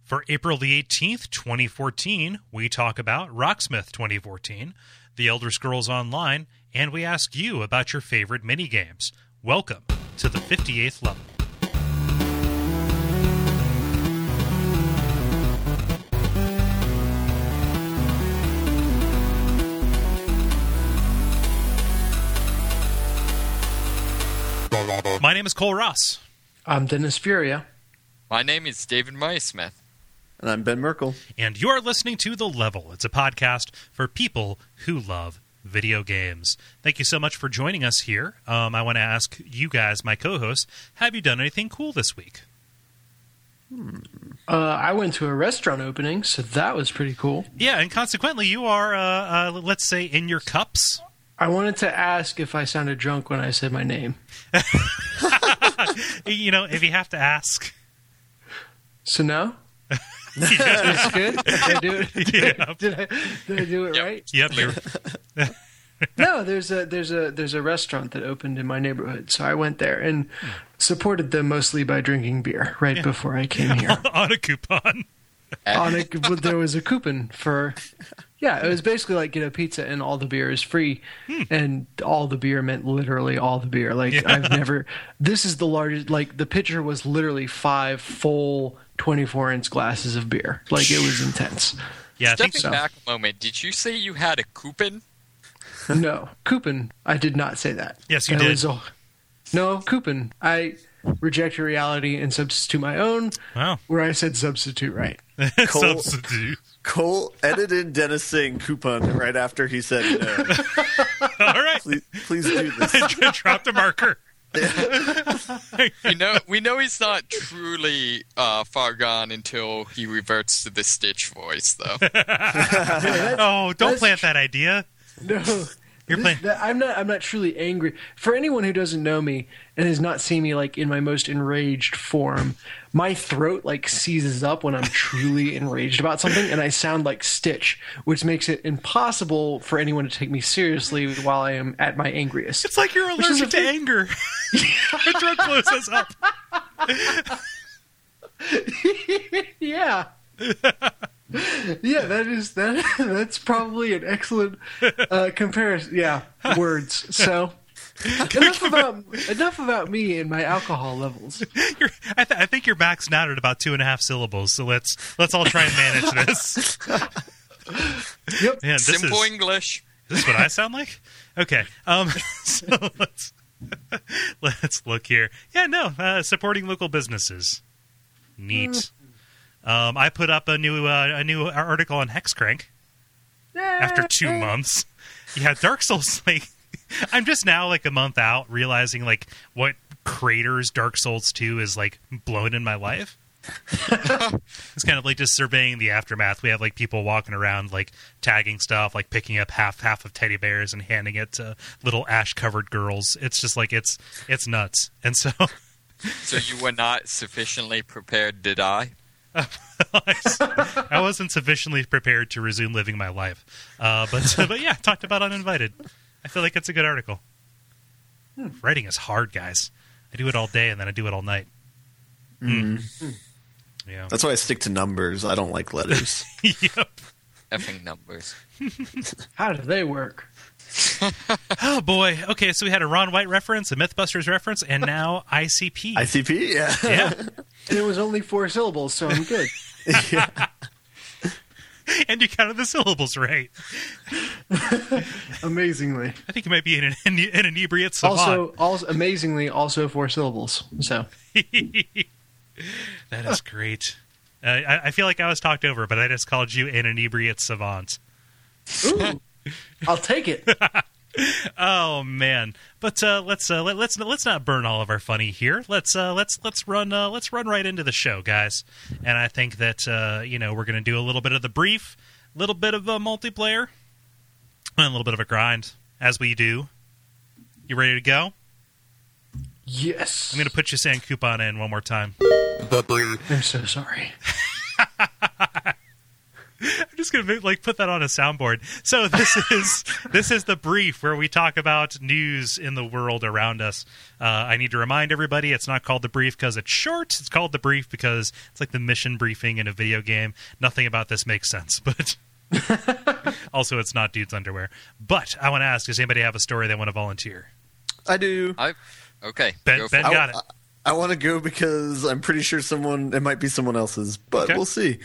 For April the 18th, 2014, we talk about Rocksmith 2014, The Elder Scrolls Online, and we ask you about your favorite minigames. Welcome to the 58th level. My name is Cole Ross. I'm Dennis Furia. My name is David Myesmith. And I'm Ben Merkel. And you are listening to The Level. It's a podcast for people who love video games. Thank you so much for joining us here. I want to ask you guys, my co-hosts, have you done anything cool this week? I went to a restaurant opening, so that was pretty cool. Yeah, and consequently, you are, let's say, in your cups. I wanted to ask if I sounded drunk when I said my name. You know, if you have to ask. So no? It's good? Did I do it? Yeah. Did I do it right? Yep. No, there's a restaurant that opened in my neighborhood, so I went there and supported them mostly by drinking beer before I came here. On a coupon. But there was a coupon for... Yeah, it was basically like get a pizza and all the beer is free. And all the beer meant literally all the beer. Like, I've never... This is the largest... Like, the pitcher was literally 5 full 24-ounce glasses of beer. Like, it was intense. Yeah, I think Stepping back a moment, did you say you had a coupon? No, coupon. I did not say that. Yes, you did. No, coupon. I reject your reality and substitute my own. Wow. Where I said substitute right. Substitute. Cole edited Dennis saying coupon right after he said no. All right. Please do this. Drop the marker. We know he's not truly far gone until he reverts to the Stitch voice, though. Don't plant that idea. No. You're playing. I'm not truly angry. For anyone who doesn't know me and has not seen me like in my most enraged form, my throat like seizes up when I'm truly enraged about something, and I sound like Stitch, which makes it impossible for anyone to take me seriously while I am at my angriest. It's like you're allergic to anger. Your throat closes up. Yeah. Yeah, that's probably an excellent comparison. Yeah, words. So enough about me and my alcohol levels. I think your back's out at about 2.5 syllables. So let's all try and manage this. Yep. Man, Simple English. Is this what I sound like? Okay. So let's look here. Yeah, no, supporting local businesses. Neat. I put up a new article on Hexcrank after 2 months. Yeah, Dark Souls, like, I'm just now like a month out realizing like what craters Dark Souls 2 is like blown in my life. It's kind of like just surveying the aftermath. We have like people walking around like tagging stuff, like picking up half of teddy bears and handing it to little ash covered girls. It's just like it's nuts. And so you were not sufficiently prepared to die? I wasn't sufficiently prepared to resume living my life. But yeah, talked about Uninvited. I feel like it's a good article. Writing is hard, guys. I do it all day and then I do it all night. Yeah. That's why I stick to numbers. I don't like letters. Yep. Effing numbers. How do they work? Oh, boy. Okay, so we had a Ron White reference, a Mythbusters reference, and now ICP. ICP, yeah. Yeah. And it was only 4 syllables, so I'm good. Yeah. And you counted the syllables right. Amazingly. I think you might be an inebriate savant. Also, amazingly, also 4 syllables. So That is great. I feel like I was talked over, but I just called you an inebriate savant. Ooh, I'll take it. Oh man! But let's not burn all of our funny here. Let's run right into the show, guys. And I think that we're going to do a little bit of the brief, a little bit of a multiplayer, and a little bit of a grind as we do. You ready to go? Yes. I'm going to put your sand coupon in one more time. I'm so sorry. I'm just gonna put that on a soundboard. So this is the brief where we talk about news in the world around us. I need to remind everybody it's not called the brief because it's short. It's called the brief because it's like the mission briefing in a video game. Nothing about this makes sense, but also it's not dude's underwear. But I want to ask: does anybody have a story they want to volunteer? I do. Okay. Ben got it. I want to go because I'm pretty sure it might be someone else's, but Okay. we'll see.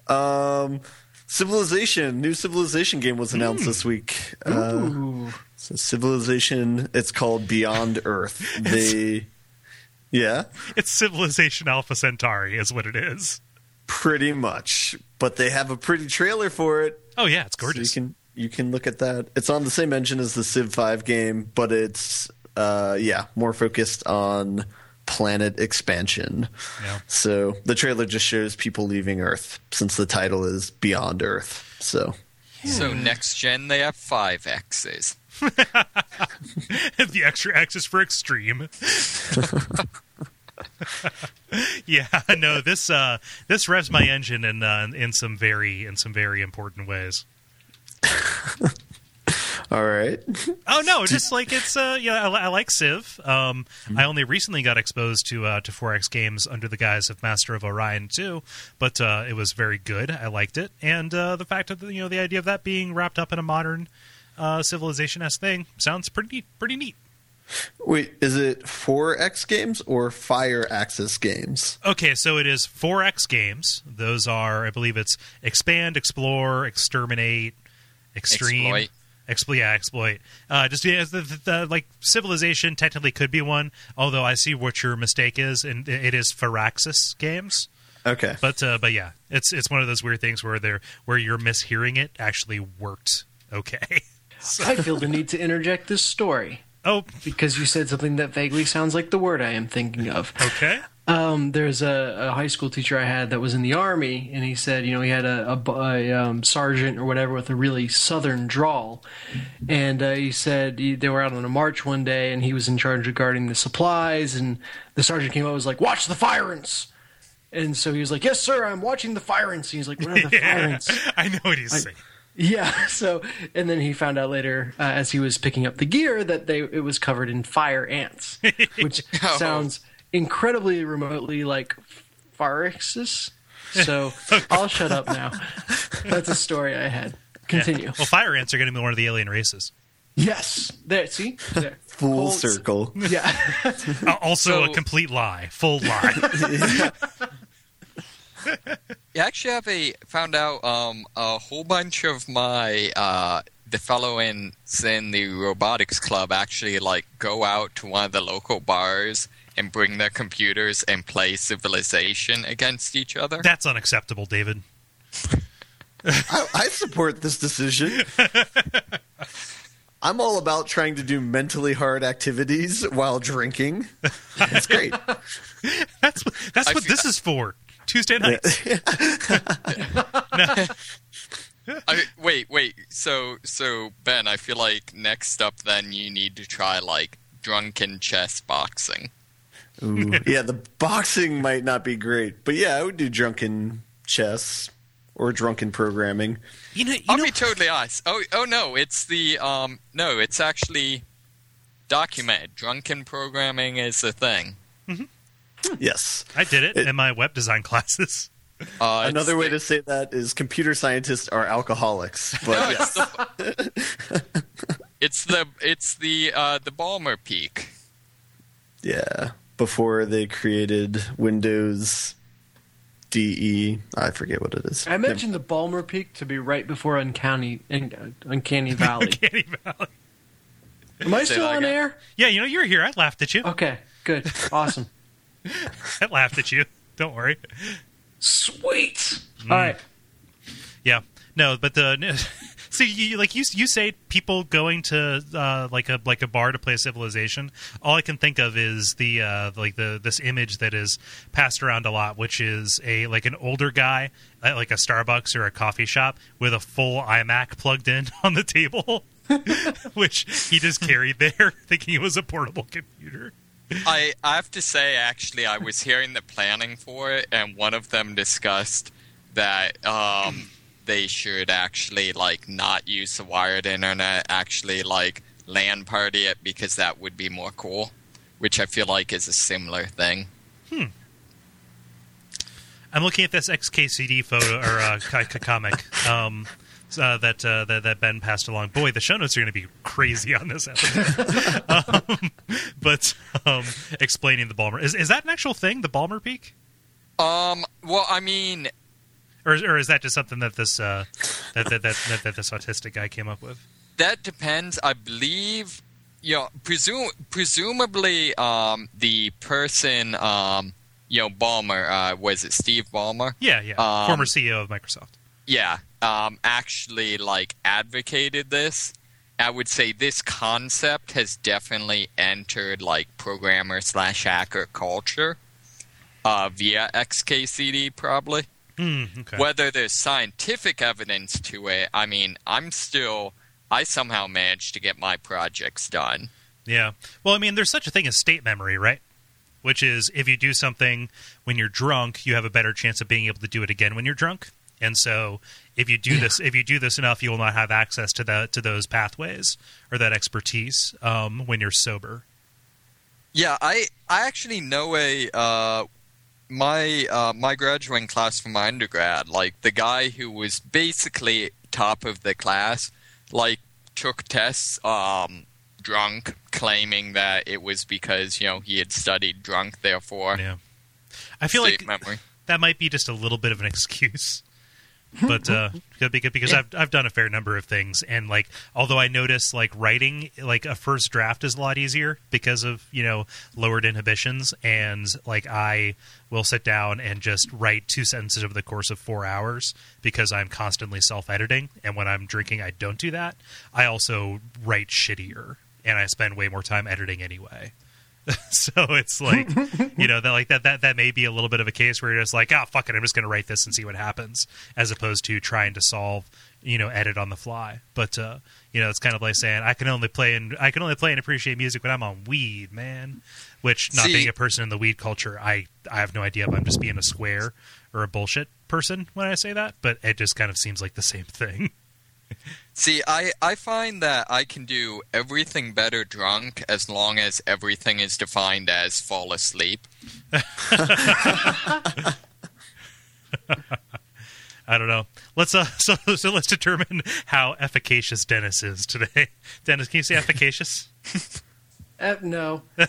New Civilization game was announced this week. Ooh. So Civilization, it's called Beyond Earth. Yeah, It's Civilization Alpha Centauri is what it is. pretty much. But they have a pretty trailer for it. Oh yeah, it's So gorgeous. you can look at that. It's on the same engine as the Civ 5 game, but it's more focused on planet expansion. Yeah. So the trailer just shows people leaving Earth since the title is Beyond Earth. So So next gen, they have 5 X's. The extra X is for extreme. Yeah, no, this revs my engine in some very important ways. all right. Oh no, just like it's I like Civ. I only recently got exposed to 4X games under the guise of Master of Orion 2, but it was very good. I liked it, and the fact of the idea of that being wrapped up in a modern Civilization-esque thing sounds pretty neat. Wait, is it 4X games or Fire Axis games? Okay, so it is 4X games. Those are, I believe it's Expand, Explore, Exterminate, Extreme. Exploit. Just the like Civilization technically could be one, although I see what your mistake is, and it is Firaxis games. Okay. But yeah, it's one of those weird things where you're mishearing it actually worked okay. I feel the need to interject this story Oh, because you said something that vaguely sounds like the word I am thinking of. okay. There's a high school teacher I had that was in the Army, and he said, he had a sergeant or whatever with a really southern drawl. And he said they were out on a march one day, and he was in charge of guarding the supplies, and the sergeant came up and was like, "Watch the fire ants!" And so he was like, "Yes, sir, I'm watching the fire ants." And he's like, "What are the fire ants?" I know what he's saying. Yeah, so, and then he found out later, as he was picking up the gear, that it was covered in fire ants, which sounds incredibly remotely like Phyrexis. So I'll shut up now. That's a story I had. Continue. Well, fire ants are going to be one of the alien races. Yes. There, see? There. Full Colts. circle. Yeah. Also So- a complete lie. Full lie. Yeah, actually, found out a whole bunch of my the fellow in the robotics club actually go out to one of the local bars and bring their computers and play Civilization against each other. That's unacceptable, David. I support this decision. I'm all about trying to do mentally hard activities while drinking. It's great. That's what this is for. Tuesday nights. Wait. So Ben, I feel like next up, then you need to try drunken chess boxing. Ooh. Yeah, the boxing might not be great, but yeah, I would do drunken chess or drunken programming. I'll be totally honest. Oh no, it's it's actually documented. Drunken programming is a thing. Yes. I did it in my web design classes. Another way to say that is computer scientists are alcoholics. But it's the Balmer Peak. yeah, before they created Windows DE, I forget what it is. I mentioned the Balmer Peak to be right before Uncanny Valley. Uncanny Valley. Am I Say still that on again. air? Yeah, you're here. I laughed at you. Okay, good. Awesome. I laughed at you. Don't worry. Sweet. All right. Yeah. No, but so you say people going to like a bar to play Civilization. All I can think of is this image that is passed around a lot, which is an older guy at like a Starbucks or a coffee shop with a full iMac plugged in on the table, which he just carried there, thinking it was a portable computer. I have to say, actually, I was hearing the planning for it, and one of them discussed that they should actually like not use the wired internet, actually like LAN party it, because that would be more cool, which I feel like is a similar thing. I'm looking at this XKCD photo or comic that Ben passed along. Boy, the show notes are going to be crazy on this episode. Explaining the Balmer, is that an actual thing? The Balmer Peak? Well, I mean, or is that just something that this that this autistic guy came up with? that depends. I believe, presumably, the person, Ballmer, was it Steve Ballmer? Yeah. Former CEO of Microsoft. Yeah, actually, like, advocated this. I would say this concept has definitely entered, like, programmer/hacker culture via XKCD, probably. Okay. Whether there's scientific evidence to it, I mean, I somehow managed to get my projects done. Yeah. Well, I mean, there's such a thing as state memory, right? Which is, if you do something when you're drunk, you have a better chance of being able to do it again when you're drunk. And so, if you do this enough, you will not have access to those pathways or that expertise when you're sober. Yeah, I actually know my graduating class from my undergrad, like the guy who was basically top of the class, like took tests drunk, claiming that it was because he had studied drunk, therefore. Yeah, I feel like memory. That might be just a little bit of an excuse. But because I've done a fair number of things, and like although I notice like writing like a first draft is a lot easier because of lowered inhibitions, and like I will sit down and just write 2 sentences over the course of 4 hours because I'm constantly self-editing, and when I'm drinking I don't do that. I also write shittier, and I spend way more time editing anyway. So it's like, that may be a little bit of a case where you're just like, fuck it, I'm just going to write this and see what happens, as opposed to trying to solve, edit on the fly. But it's kind of like saying I can only play and appreciate music when I'm on weed, man. Which, not being a person in the weed culture, I have no idea if I'm just being a square or a bullshit person when I say that. But it just kind of seems like the same thing. See, I find that I can do everything better drunk as long as everything is defined as fall asleep. I don't know. Let's so let's determine how efficacious Dennis is today. Dennis, can you say efficacious? No. Give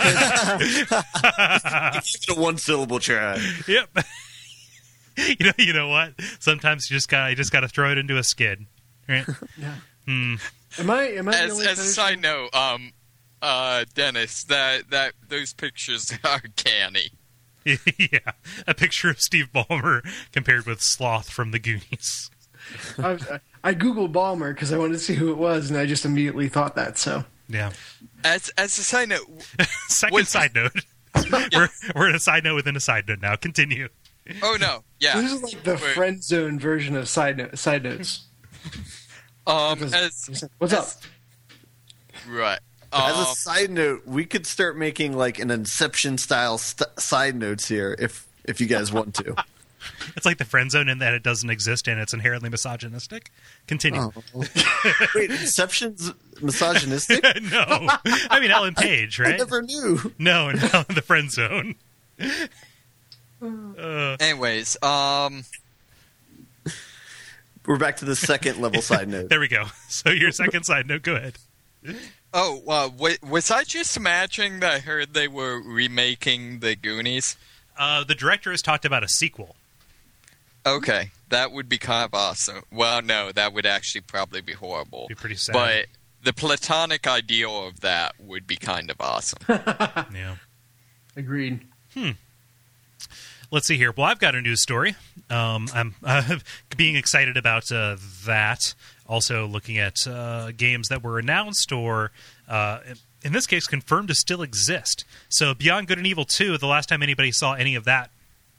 it a one-syllable try. Yep. You know what? Sometimes you just gotta throw it into a skid. Right. Yeah. Hmm. Am I as a side note, Dennis, that those pictures are canny. Yeah, a picture of Steve Ballmer compared with Sloth from the Goonies. I googled Ballmer because I wanted to see who it was, and I just immediately thought that. So yeah. As a side note, side note. Yes. We're in a side note within a side note now. Continue. Oh no! Yeah, this is like the friend zone version of side notes. What's up? Right. As a side note, we could start making like an Inception style side notes here if you guys want to. It's like the friend zone in that it doesn't exist and it's inherently misogynistic. Continue. Oh. Wait, Inception's misogynistic? No. I mean Ellen Page, right? I never knew. No, the friend zone. Anyways, we're back to the second level side note. There we go. So your second side note, go ahead. Oh, was I just imagining that I heard they were remaking the Goonies? The director has talked about a sequel. Okay, that would be kind of awesome. Well, no, that would actually probably be horrible. Be pretty sad. But the platonic ideal of that would be kind of awesome. Yeah. Agreed. Let's see here. Well, I've got a news story. I'm being excited about that. Also looking at games that were announced or, in this case, confirmed to still exist. So Beyond Good and Evil 2, the last time anybody saw any of that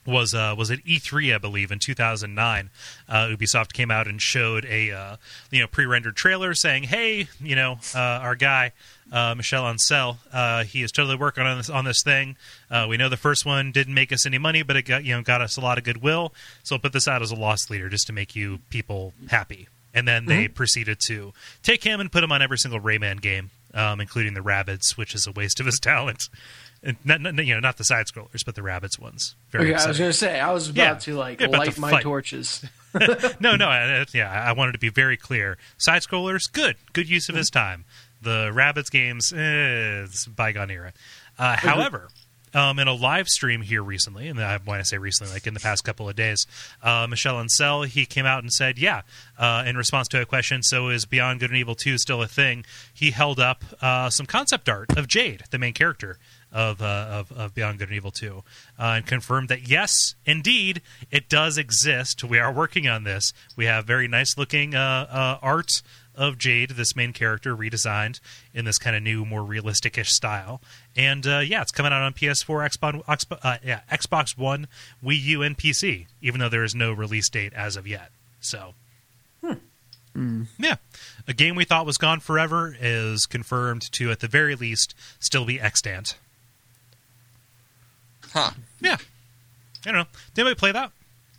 was at E3, I believe, in 2009. Ubisoft came out and showed a pre-rendered trailer saying, "Hey, our guy Michel Ancel, he is totally working on this thing. We know the first one didn't make us any money, but it got us a lot of goodwill. So we'll put this out as a lost leader just to make you people happy." And then they proceeded to take him and put him on every single Rayman game, including the Rabbids, which is a waste of his talent. And not the side scrollers, but the Rabbids ones. Very Okay, exciting. I was going to say, I was about to light my torches. No, I wanted to be very clear. Side scrollers, good use of his time. The Rabbids games, it's bygone era. However, in a live stream here recently, and when I say recently, like in the past couple of days, Michel Ancel, he came out and said, in response to a question, so is Beyond Good and Evil 2 still a thing? He held up some concept art of Jade, the main character of Beyond Good and Evil 2, and confirmed that yes, indeed, it does exist. We are working on this. We have very nice looking art of Jade, this main character, redesigned in this kind of new, more realistic-ish style. And it's coming out on PS4, Xbox One, Wii U, and PC, even though there is no release date as of yet. So, yeah. A game we thought was gone forever is confirmed to, at the very least, still be extant. Huh. Yeah. I don't know. Did anybody play that?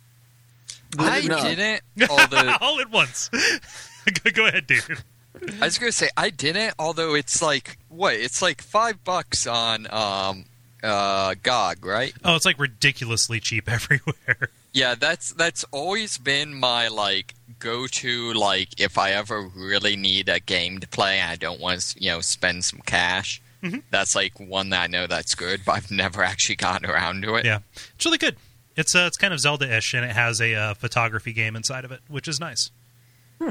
I didn't. Although all at once. Go ahead, David. I was going to say I didn't. Although it's like It's like $5 on GOG, right? Oh, it's like ridiculously cheap everywhere. Yeah, that's always been my go-to. If I ever really need a game to play, and I don't want to spend some cash. Mm-hmm. That's one that I know that's good, but I've never actually gotten around to it. Yeah, it's really good. It's kind of Zelda-ish, and it has a photography game inside of it, which is nice. Yeah,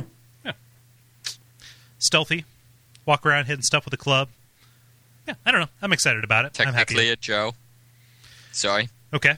stealthy, walk around hitting stuff with a club. Yeah, I don't know. I'm excited about it. Technically a Joe. Sorry. Okay.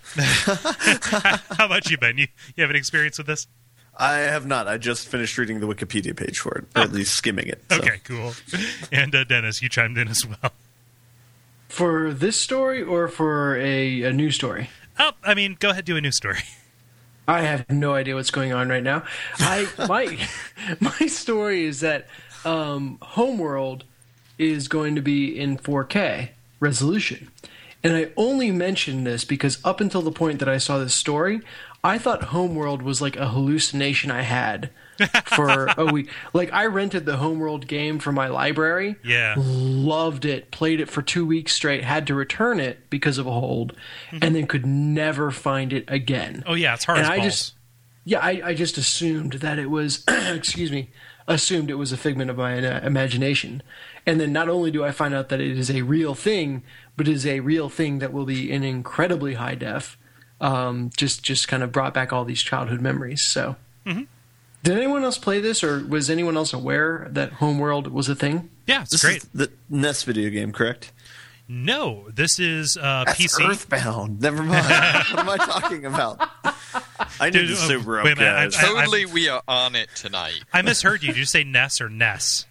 How about you, Ben? You have an experience with this? I have not. I just finished reading the Wikipedia page for it, or at least skimming it. So. Okay, cool. And Dennis, you chimed in as well. For this story or for a new story? Oh, I mean, go ahead, do a new story. I have no idea what's going on right now. My story is that Homeworld is going to be in 4K resolution. And I only mention this because up until the point that I saw this story, I thought Homeworld was like a hallucination I had for a week. I rented the Homeworld game for my library. Yeah. Loved it. Played it for 2 weeks straight. Had to return it because of a hold. And then could never find it again. Oh, yeah. It's hard as balls. I just assumed that it was, assumed it was a figment of my imagination. And then not only do I find out that it is a real thing, but it is a real thing that will be in incredibly high def. Just kind of brought back all these childhood memories. So, Did anyone else play this, or was anyone else aware that Homeworld was a thing? Yeah, it's this great. Is the NES video game, correct? No, this is That's PC. Earthbound. Never mind. What am I talking about? I need to sober up, guys. Totally, we are on it tonight. I misheard you. Did you say NES or NES?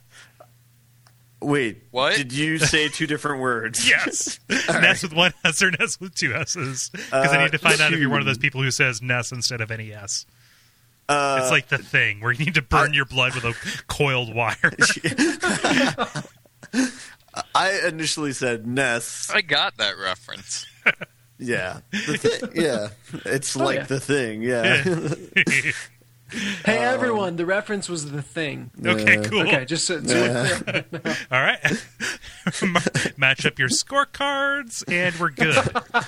Wait, what? Did you say two different words? Yes. NES with one S or NES with two S's. Because I need to find out if you're one of those people who says NES instead of NES. It's like the thing where you need to burn your blood with a coiled wire. I initially said NES. I got that reference. Yeah. The thing, yeah. It's the thing, yeah. Hey, everyone, the reference was the thing. Okay, cool. Okay, just so we're clear. All right. Match up your scorecards, and we're good.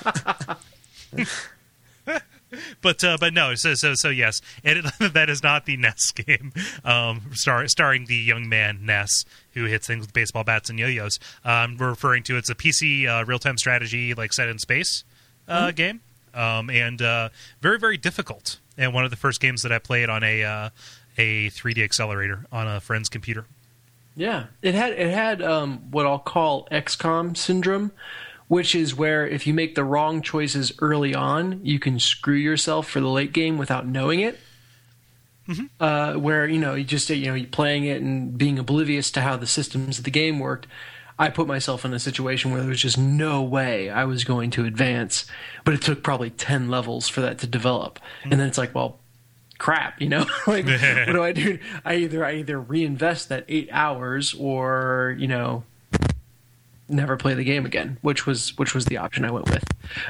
But no, so yes, that is not the NES game. Starring the young man Ness who hits things with baseball bats and yo-yos. We're referring to it's a PC real-time strategy set in space game, and very, very difficult. And one of the first games that I played on a 3D accelerator on a friend's computer. Yeah, it had what I'll call XCOM syndrome, which is where if you make the wrong choices early on, you can screw yourself for the late game without knowing it. Where you just you're playing it and being oblivious to how the systems of the game worked. I put myself in a situation where there was just no way I was going to advance, but it took probably 10 levels for that to develop. And then it's like, well, crap, you know? Like, what do I do? I either reinvest that 8 hours or, you know, never play the game again, which was the option I went with.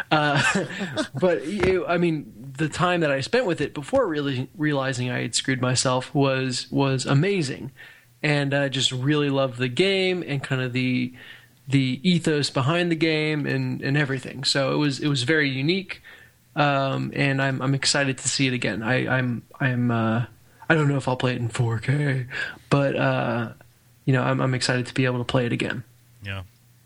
But I mean, the time that I spent with it before really realizing I had screwed myself was amazing, and I just really loved the game and kind of the ethos behind the game and everything. So it was very unique, and I'm excited to see it again. I don't know if I'll play it in 4K, but you know, I'm excited to be able to play it again. Yeah.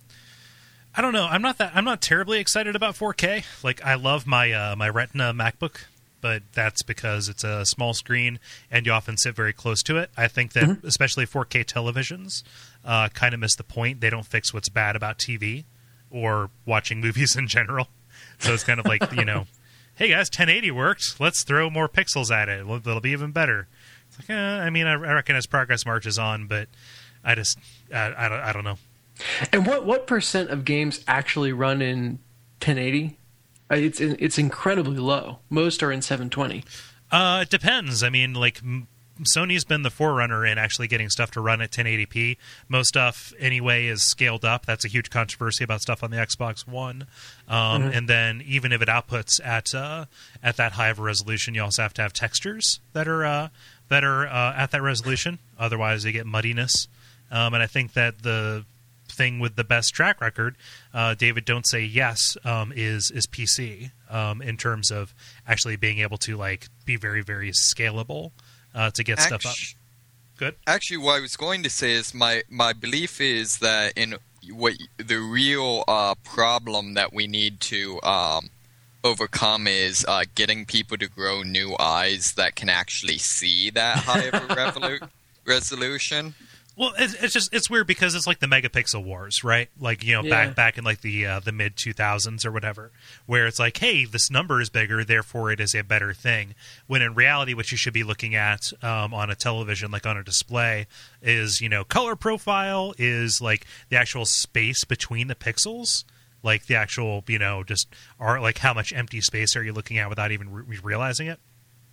I don't know. I'm not terribly excited about 4K. Like, I love my my Retina MacBook, but that's because it's a small screen and you often sit very close to it. I think that especially 4K televisions kind of miss the point. They don't fix what's bad about TV or watching movies in general. So it's kind of like, you know, hey guys, 1080 worked. Let's throw more pixels at it. It'll be even better. It's like, I mean, I reckon as progress marches on, but I don't know. And what percent of games actually run in 1080? It's incredibly low. Most are in 720. It depends. I mean, like, Sony's been the forerunner in actually getting stuff to run at 1080p. Most stuff, anyway, is scaled up. That's a huge controversy about stuff on the Xbox One. And then even if it outputs at that high of a resolution, you also have to have textures that are at that resolution. Otherwise, you get muddiness. And I think that the thing with the best track record, David, don't say yes, is PC in terms of actually being able to like be very, very scalable to get stuff up. Good. Actually, what I was going to say is my belief is that in what the real problem that we need to overcome is getting people to grow new eyes that can actually see that high of a resolution. Well, it's weird because it's like the megapixel wars, right? Like, you know, back in like the mid 2000s or whatever, where it's like, hey, this number is bigger, therefore it is a better thing. When in reality, what you should be looking at on a television, like on a display, is, you know, color profile, is like the actual space between the pixels, like the actual, you know, just are like how much empty space are you looking at without even realizing it.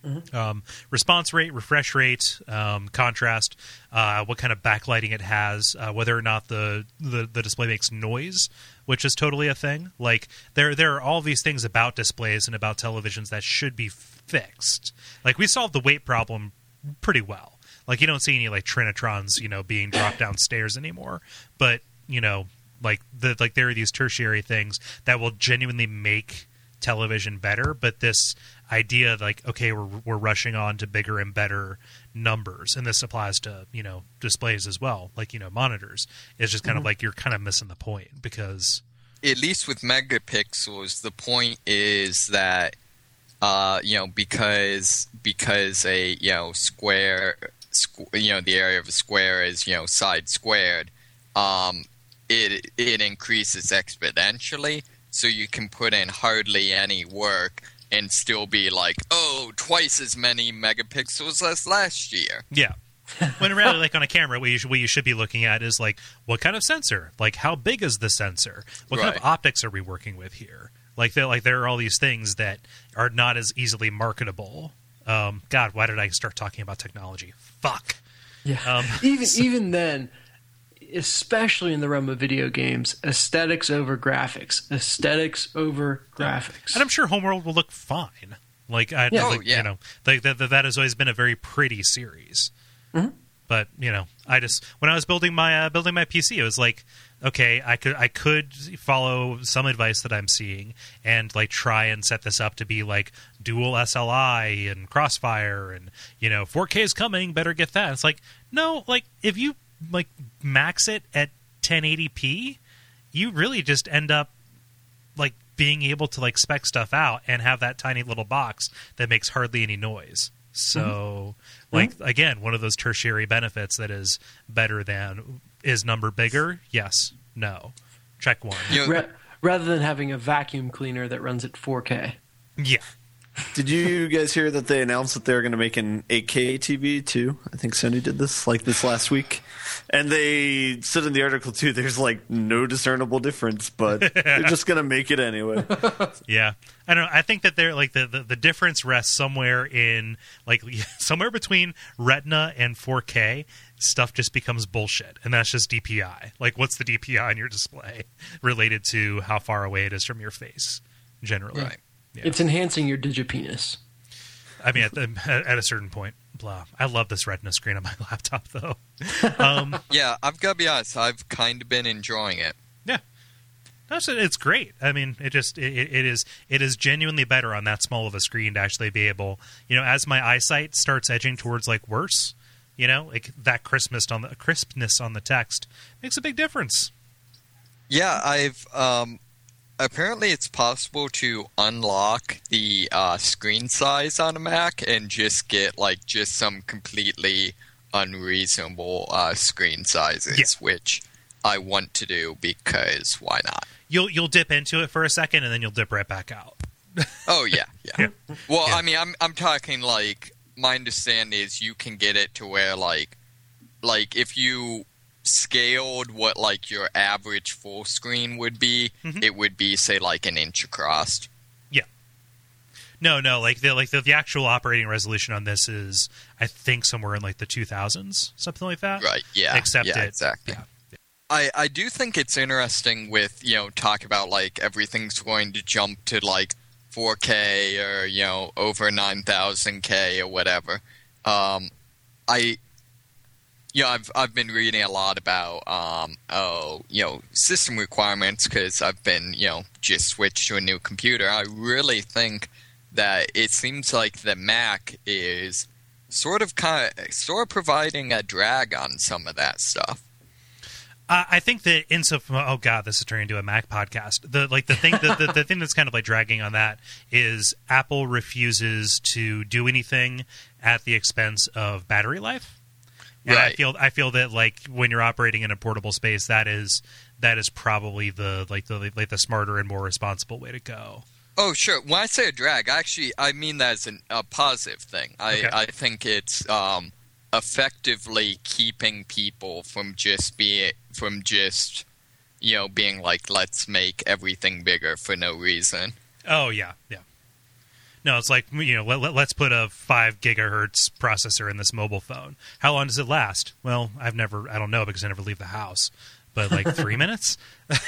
Response rate, refresh rate, contrast, what kind of backlighting it has, whether or not the display makes noise, which is totally a thing. Like there are all these things about displays and about televisions that should be fixed. Like, we solved the weight problem pretty well. Like, you don't see any like Trinitrons, you know, being dropped downstairs anymore. But, you know, like there are these tertiary things that will genuinely make television better, but this idea of like, okay, we're rushing on to bigger and better numbers, and this applies to, you know, displays as well, like, you know, monitors. It's just kind of like you're kind of missing the point, because at least with megapixels, the point is that you know, because a, you know, you know, the area of a square is, you know, side squared, it increases exponentially. So you can put in hardly any work and still be like, oh, twice as many megapixels as last year. Yeah. When really, like on a camera, what you should be looking at is like, what kind of sensor? Like, how big is the sensor? What kind of optics are we working with here? Like there are all these things that are not as easily marketable. God, why did I start talking about technology? Fuck. Yeah. Even then, especially in the realm of video games, aesthetics over graphics. Aesthetics over graphics. And I'm sure Homeworld will look fine. Like, you know, like that has always been a very pretty series. Mm-hmm. But, you know, when I was building my PC, it was like, okay, I could follow some advice that I'm seeing and like try and set this up to be like dual SLI and Crossfire and, you know, 4K is coming, better get that. It's like, no, like if you like max it at 1080p, you really just end up like being able to like spec stuff out and have that tiny little box that makes hardly any noise. So like, again, one of those tertiary benefits that is better than, is number bigger? Yes. No. Check one. Rather than having a vacuum cleaner that runs at 4K. Yeah. Did you guys hear that they announced that they're going to make an 8K TV too? I think Sony did this last week. And they said in the article too, there's like no discernible difference, but they're just going to make it anyway. Yeah. I don't know. I think that they're like the difference rests somewhere in like somewhere between Retina and 4K. Stuff just becomes bullshit, and that's just DPI. Like, what's the DPI on your display related to how far away it is from your face, generally? Right. Yeah. It's enhancing your digipenis. I mean, at a certain point, blah. I love this Retina screen on my laptop, though. Yeah, I've got to be honest. I've kind of been enjoying it. Yeah, it's great. I mean, it is genuinely better on that small of a screen to actually be able, as my eyesight starts edging towards like worse, like that crispness on the text makes a big difference. Yeah, I've apparently it's possible to unlock the screen size on a Mac and just get just some completely unreasonable screen sizes, which I want to do because why not? You'll dip into it for a second and then you'll dip right back out. Oh yeah. Well, yeah. I mean, I'm talking my understanding is you can get it to where like if you scaled what your average full screen would be, it would be say an inch across. Yeah. No, the actual operating resolution on this is I think somewhere in the 2000s, something like that. Right. Yeah. Exactly. Yeah. I do think it's interesting with talk about everything's going to jump to 4K or over 9000K or whatever. I've been reading a lot about system requirements because I've been just switched to a new computer. I really think that it seems like the Mac is sort of providing a drag on some of that stuff. I think that oh god, this is turning into a Mac podcast. The thing that's kind of dragging on that is Apple refuses to do anything at the expense of battery life. And right. I feel that when you're operating in a portable space, that is probably the smarter and more responsible way to go. Oh sure. When I say a drag, I mean that as a positive thing. Okay. I think it's effectively keeping people from just being let's make everything bigger for no reason. Oh yeah. No, it's let's put a 5 gigahertz processor in this mobile phone. How long does it last? Well, I don't know because I never leave the house. But 3 minutes?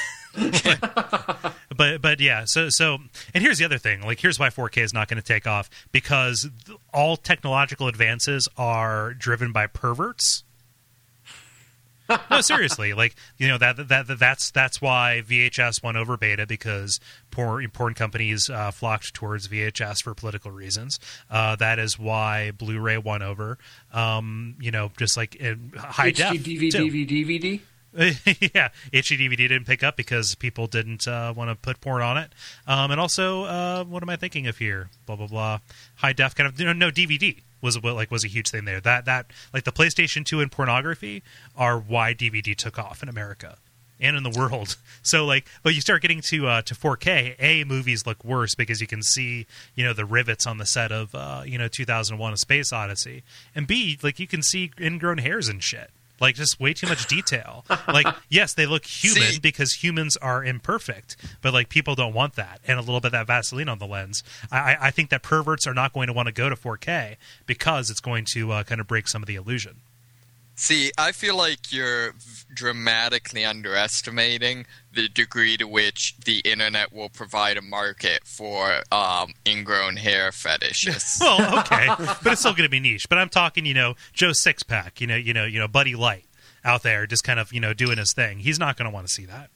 but yeah, so and here's the other thing. Here's why 4K is not going to take off, because all technological advances are driven by perverts. No, seriously, that's why VHS won over Beta, because porn companies flocked towards VHS for political reasons. That is why Blu-ray won over. Just in high def. DVD. Yeah, HD DVD didn't pick up because people didn't want to put porn on it. And also, what am I thinking of here? Blah blah blah. High def kind of no DVD was a huge thing there. That the PlayStation 2 and pornography are why DVD took off in America and in the world. So but you start getting to 4K, movies look worse because you can see the rivets on the set of 2001: A Space Odyssey, and B you can see ingrown hairs and shit. Just way too much detail. Yes, they look human because humans are imperfect, but people don't want that, and a little bit of that Vaseline on the lens. I think that perverts are not going to want to go to 4K because it's going to kind of break some of the illusion. See, I feel like you're dramatically underestimating the degree to which the internet will provide a market for ingrown hair fetishes. Well, okay, but it's still going to be niche. But I'm talking, Joe Sixpack, Buddy Light out there just kind of, doing his thing. He's not going to want to see that.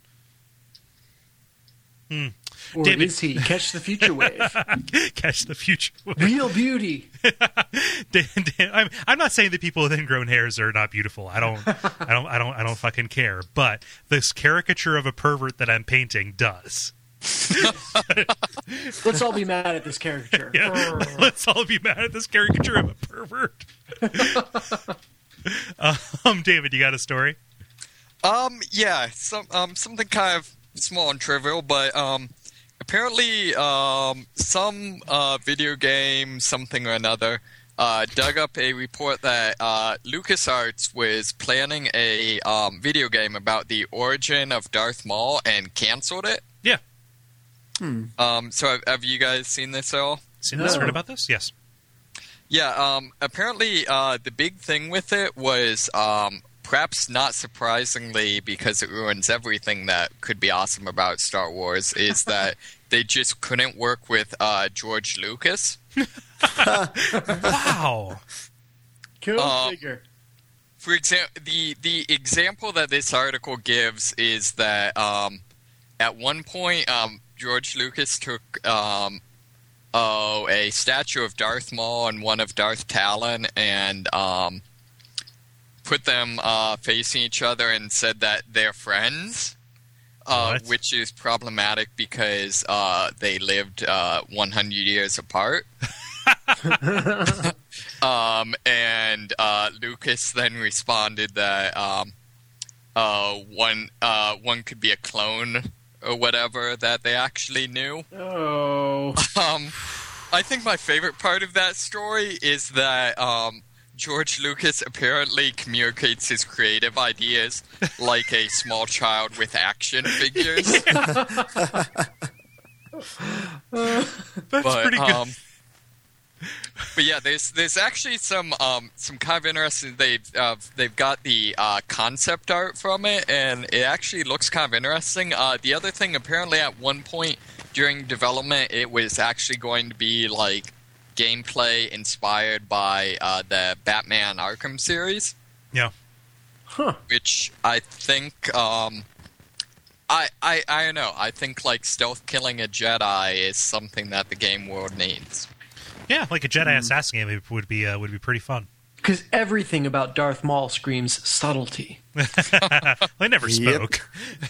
Or David, is he? Catch the future wave. Catch the future wave. Real beauty. I'm not saying that people with ingrown hairs are not beautiful. I don't fucking care. But this caricature of a pervert that I'm painting does. Let's all be mad at this caricature. Yeah, let's all be mad at this caricature of a pervert. David, you got a story? Yeah, something kind of small and trivial, but apparently, some video game something or another dug up a report that LucasArts was planning a video game about the origin of Darth Maul and canceled it. Yeah. So have you guys seen this at all? Seen this? Heard about this? Yes. Yeah, apparently the big thing with it was, perhaps not surprisingly, because it ruins everything that could be awesome about Star Wars, is that they just couldn't work with George Lucas. Wow. Go figure. For example, the example that this article gives is that at one point George Lucas took a statue of Darth Maul and one of Darth Talon and put them facing each other and said that they're friends, which is problematic because they lived 100 years apart. And Lucas then responded that one could be a clone or whatever that they actually knew. Oh. I think my favorite part of that story is that George Lucas apparently communicates his creative ideas like a small child with action figures. That's pretty good. But yeah, there's actually some kind of interesting. They've got the concept art from it, and it actually looks kind of interesting. The other thing, apparently, at one point during development, it was actually going to be like gameplay inspired by the Batman Arkham series. Yeah. Huh. Which I think I don't know. I think like stealth killing a Jedi is something that the game world needs. Yeah, like a Jedi assassin game would be pretty fun. Because everything about Darth Maul screams subtlety. I never spoke.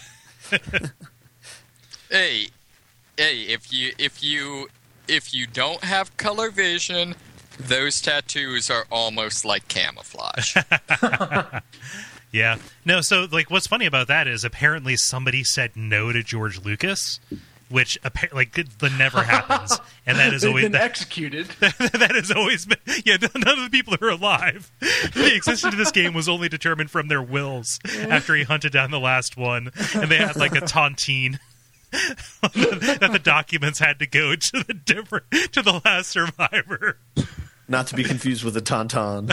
Hey, if you don't have color vision, those tattoos are almost like camouflage. Yeah. No, so like what's funny about that is apparently somebody said no to George Lucas, which that never happens, and that is They've always been executed. That has always been. Yeah, none of the people who are alive. The existence of this game was only determined from their wills after he hunted down the last one, and they had like a tontine that the documents had to go to the last survivor. Not to be confused with a tauntaun.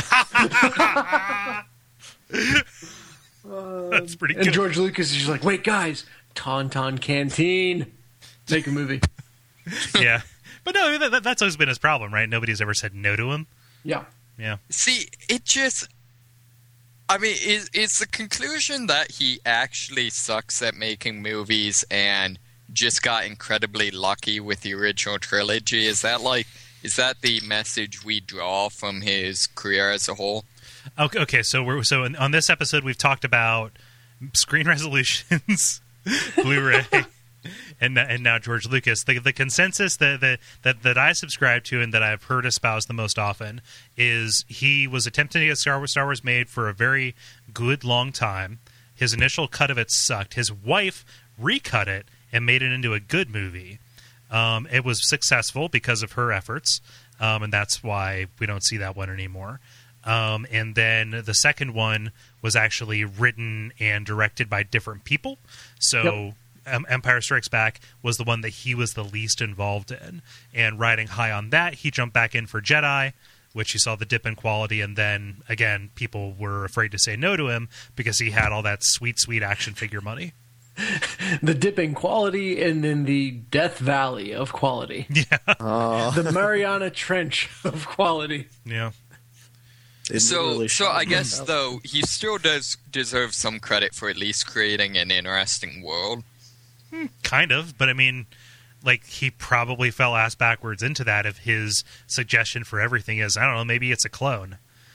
That's pretty good. And George Lucas is just like, wait, guys, Tauntaun Canteen. Make a movie. Yeah. But no, that's always been his problem, right? Nobody's ever said no to him. Yeah. Yeah. See, it just... I mean, is the conclusion that he actually sucks at making movies and just got incredibly lucky with the original trilogy? Is that the message we draw from his career as a whole? Okay, so on this episode we've talked about screen resolutions, Blu-ray, and now George Lucas. The consensus that I subscribe to and that I've heard espoused the most often is he was attempting to get Star Wars made for a very good long time. His initial cut of it sucked. His wife recut it and made it into a good movie. It was successful because of her efforts, and that's why we don't see that one anymore. And then the second one was actually written and directed by different people. So Empire Strikes Back was the one that he was the least involved in. And riding high on that, he jumped back in for Jedi, which he saw the dip in quality. And then, again, people were afraid to say no to him because he had all that sweet, sweet action figure money. The dip in quality and then the Death Valley of quality. Yeah. The Mariana Trench of quality. Yeah. So I guess, though, he still does deserve some credit for at least creating an interesting world. Kind of, but I mean, like, he probably fell ass backwards into that if his suggestion for everything is, I don't know, maybe it's a clone.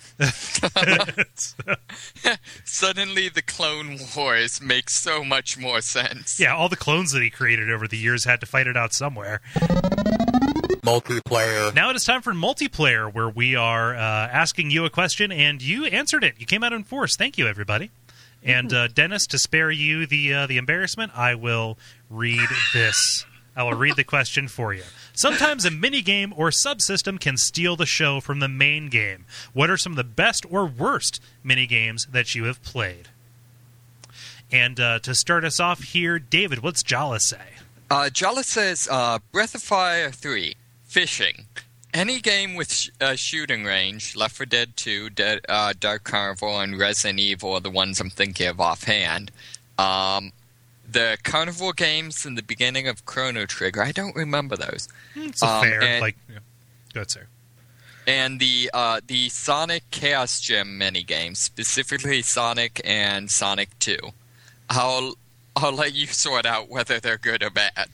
Suddenly the Clone Wars makes so much more sense. Yeah, all the clones that he created over the years had to fight it out somewhere. Multiplayer. Now it is time for multiplayer, where we are asking you a question, and you answered it. You came out in force. Thank you, everybody. And Dennis, to spare you the embarrassment, I will read this I will read the question for you. Sometimes a minigame or subsystem can steal the show from the main game. What are some of the best or worst minigames that you have played? And to start us off here, David, what's Jala say? Jala says, Breath of Fire 3, fishing. Any game with a shooting range, Left 4 Dead 2, Dark Carnival, and Resident Evil are the ones I'm thinking of offhand. The Carnival games in the beginning of Chrono Trigger, I don't remember those. It's a fair, and, go ahead, sir. And the Sonic Chaos Gem minigames, specifically Sonic and Sonic 2. I'll let you sort out whether they're good or bad.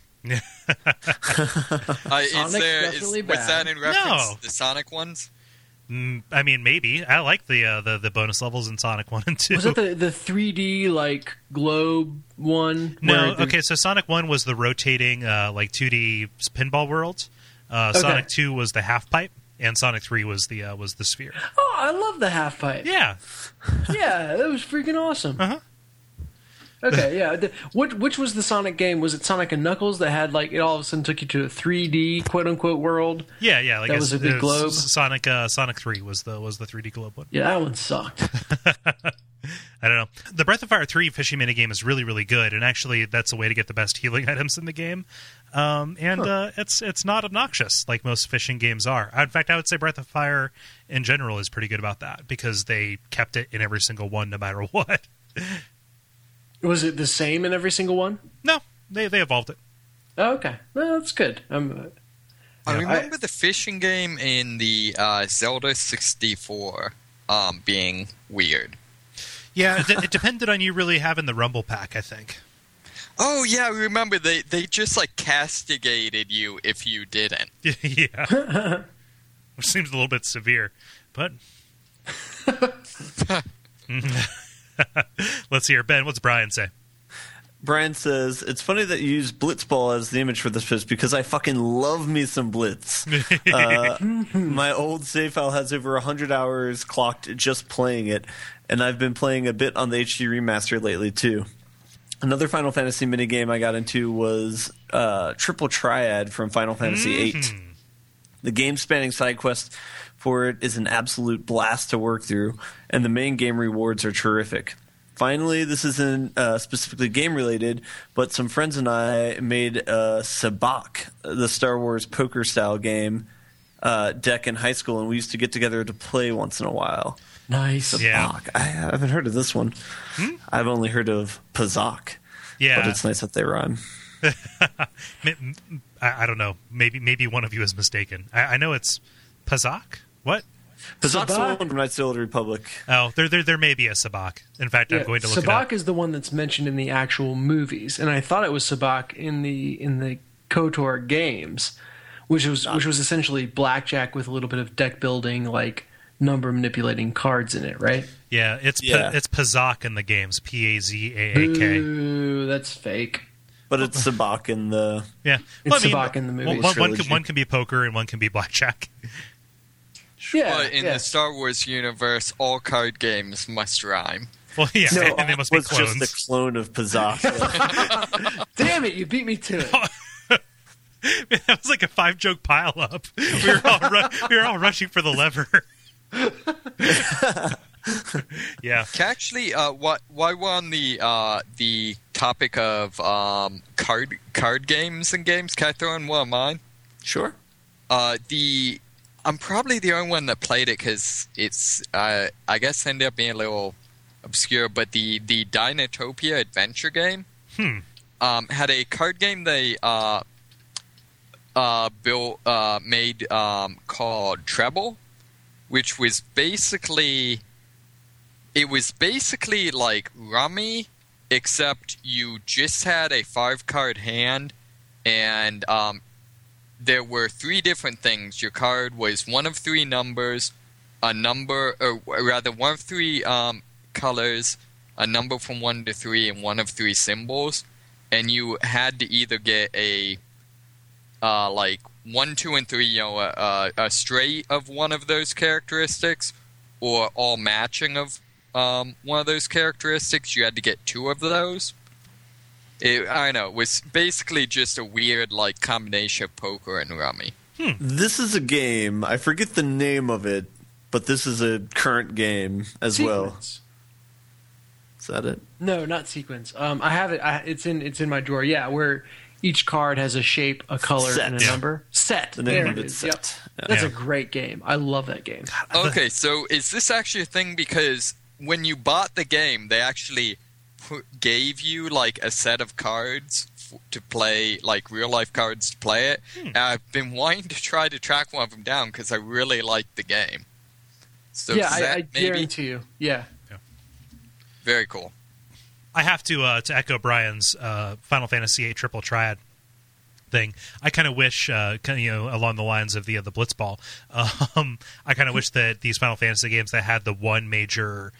Sonic's definitely bad. Was that in reference No. to the Sonic ones? I mean, maybe. I like the bonus levels in Sonic 1 and 2. Was it the 3D like globe one? No, okay, so Sonic 1 was the rotating 2D pinball world. Sonic 2 was the half pipe, and Sonic 3 was the sphere. Oh, I love the half pipe. Yeah. Yeah, that was freaking awesome. Uh-huh. Okay, yeah. Which was the Sonic game? Was it Sonic and Knuckles that had it all of a sudden took you to a 3D quote unquote world? Yeah. Like that was a big globe. Sonic 3 was the 3D globe one. Yeah, that one sucked. I don't know. The Breath of Fire 3 fishing minigame is really, really good, and actually that's a way to get the best healing items in the game. It's not obnoxious like most fishing games are. In fact, I would say Breath of Fire in general is pretty good about that because they kept it in every single one no matter what. Was it the same in every single one? No, they evolved it. Oh, okay. No, that's good. I remember the fishing game in the Zelda 64 being weird. Yeah, it depended on you really having the Rumble Pack, I think. Oh, yeah, I remember they just, castigated you if you didn't. Yeah. Which seems a little bit severe, but... Let's hear. Ben, what's Brian say? Brian says, it's funny that you use Blitzball as the image for this post because I fucking love me some Blitz. My old save file has over 100 hours clocked just playing it, and I've been playing a bit on the HD remaster lately too. Another Final Fantasy minigame I got into was Triple Triad from Final Fantasy VIII. The game-spanning side quest for it is an absolute blast to work through, and the main game rewards are terrific. Finally, this isn't specifically game-related, but some friends and I made Sabacc, the Star Wars poker-style game, deck in high school, and we used to get together to play once in a while. Nice. Sabacc. Yeah. I haven't heard of this one. I've only heard of Pazak. Yeah. But it's nice that they rhyme. I don't know. Maybe one of you is mistaken. I know it's Pazak. What? Pazak's the Sabacc? one from Knights of the Old Republic. Oh, there may be a Sabacc. In fact, I'm going to look it Sabacc up. is the one that's mentioned in the actual movies, and I thought it was Sabacc in the KOTOR games, which was essentially blackjack with a little bit of deck building, like number manipulating cards in it, right? Yeah, it's Pazak in the games. Pazaak. Ooh, that's fake. But it's Sabacc in the... Yeah, It's Sabacc in the movies. One can be poker and one can be blackjack. Yeah, But in the Star Wars universe, all card games must rhyme. Well, yeah, No, and they must be was clones. just a clone of Pazak. Damn it, you beat me to it. That was like a 5-joke pile up. We were all rushing for the lever. Yeah. Actually, while we're on the topic of card games and games, can I throw in one of mine? Sure. I'm probably the only one that played it because it's I guess ended up being a little obscure, but the Dinotopia adventure game had a card game they made called Treble, which was basically like Rummy, except you just had a 5-card hand, and there were 3 different things. Your card was one of 3 numbers, one of 3 colors, a number from 1 to 3, and one of 3 symbols. And you had to either get a 1, 2, and 3, a straight of one of those characteristics, or all matching of one of those characteristics. You had to get 2 of those. I don't know. It was basically just a weird like combination of poker and rummy. This is a game. I forget the name of it, but this is a current game as well. Sequence. Is that it? No, not sequence. I have it. It's in my drawer. Yeah, where each card has a shape, a color, Set. and a Yeah. number. Set. The name There of it it's is. Set. Yep. Yeah. That's Yeah. a great game. I love that game. Okay, so is this actually a thing? Because when you bought the game, they actually gave you like a set of cards to play, like real life cards to play it. And I've been wanting to try to track one of them down because I really like the game. So Yeah, is that I maybe guarantee you. Yeah. very cool. I have to echo Brian's Final Fantasy VIII Triple Triad thing. I kind of wish, along the lines of the Blitzball, I kind of wish that these Final Fantasy games that had the one major,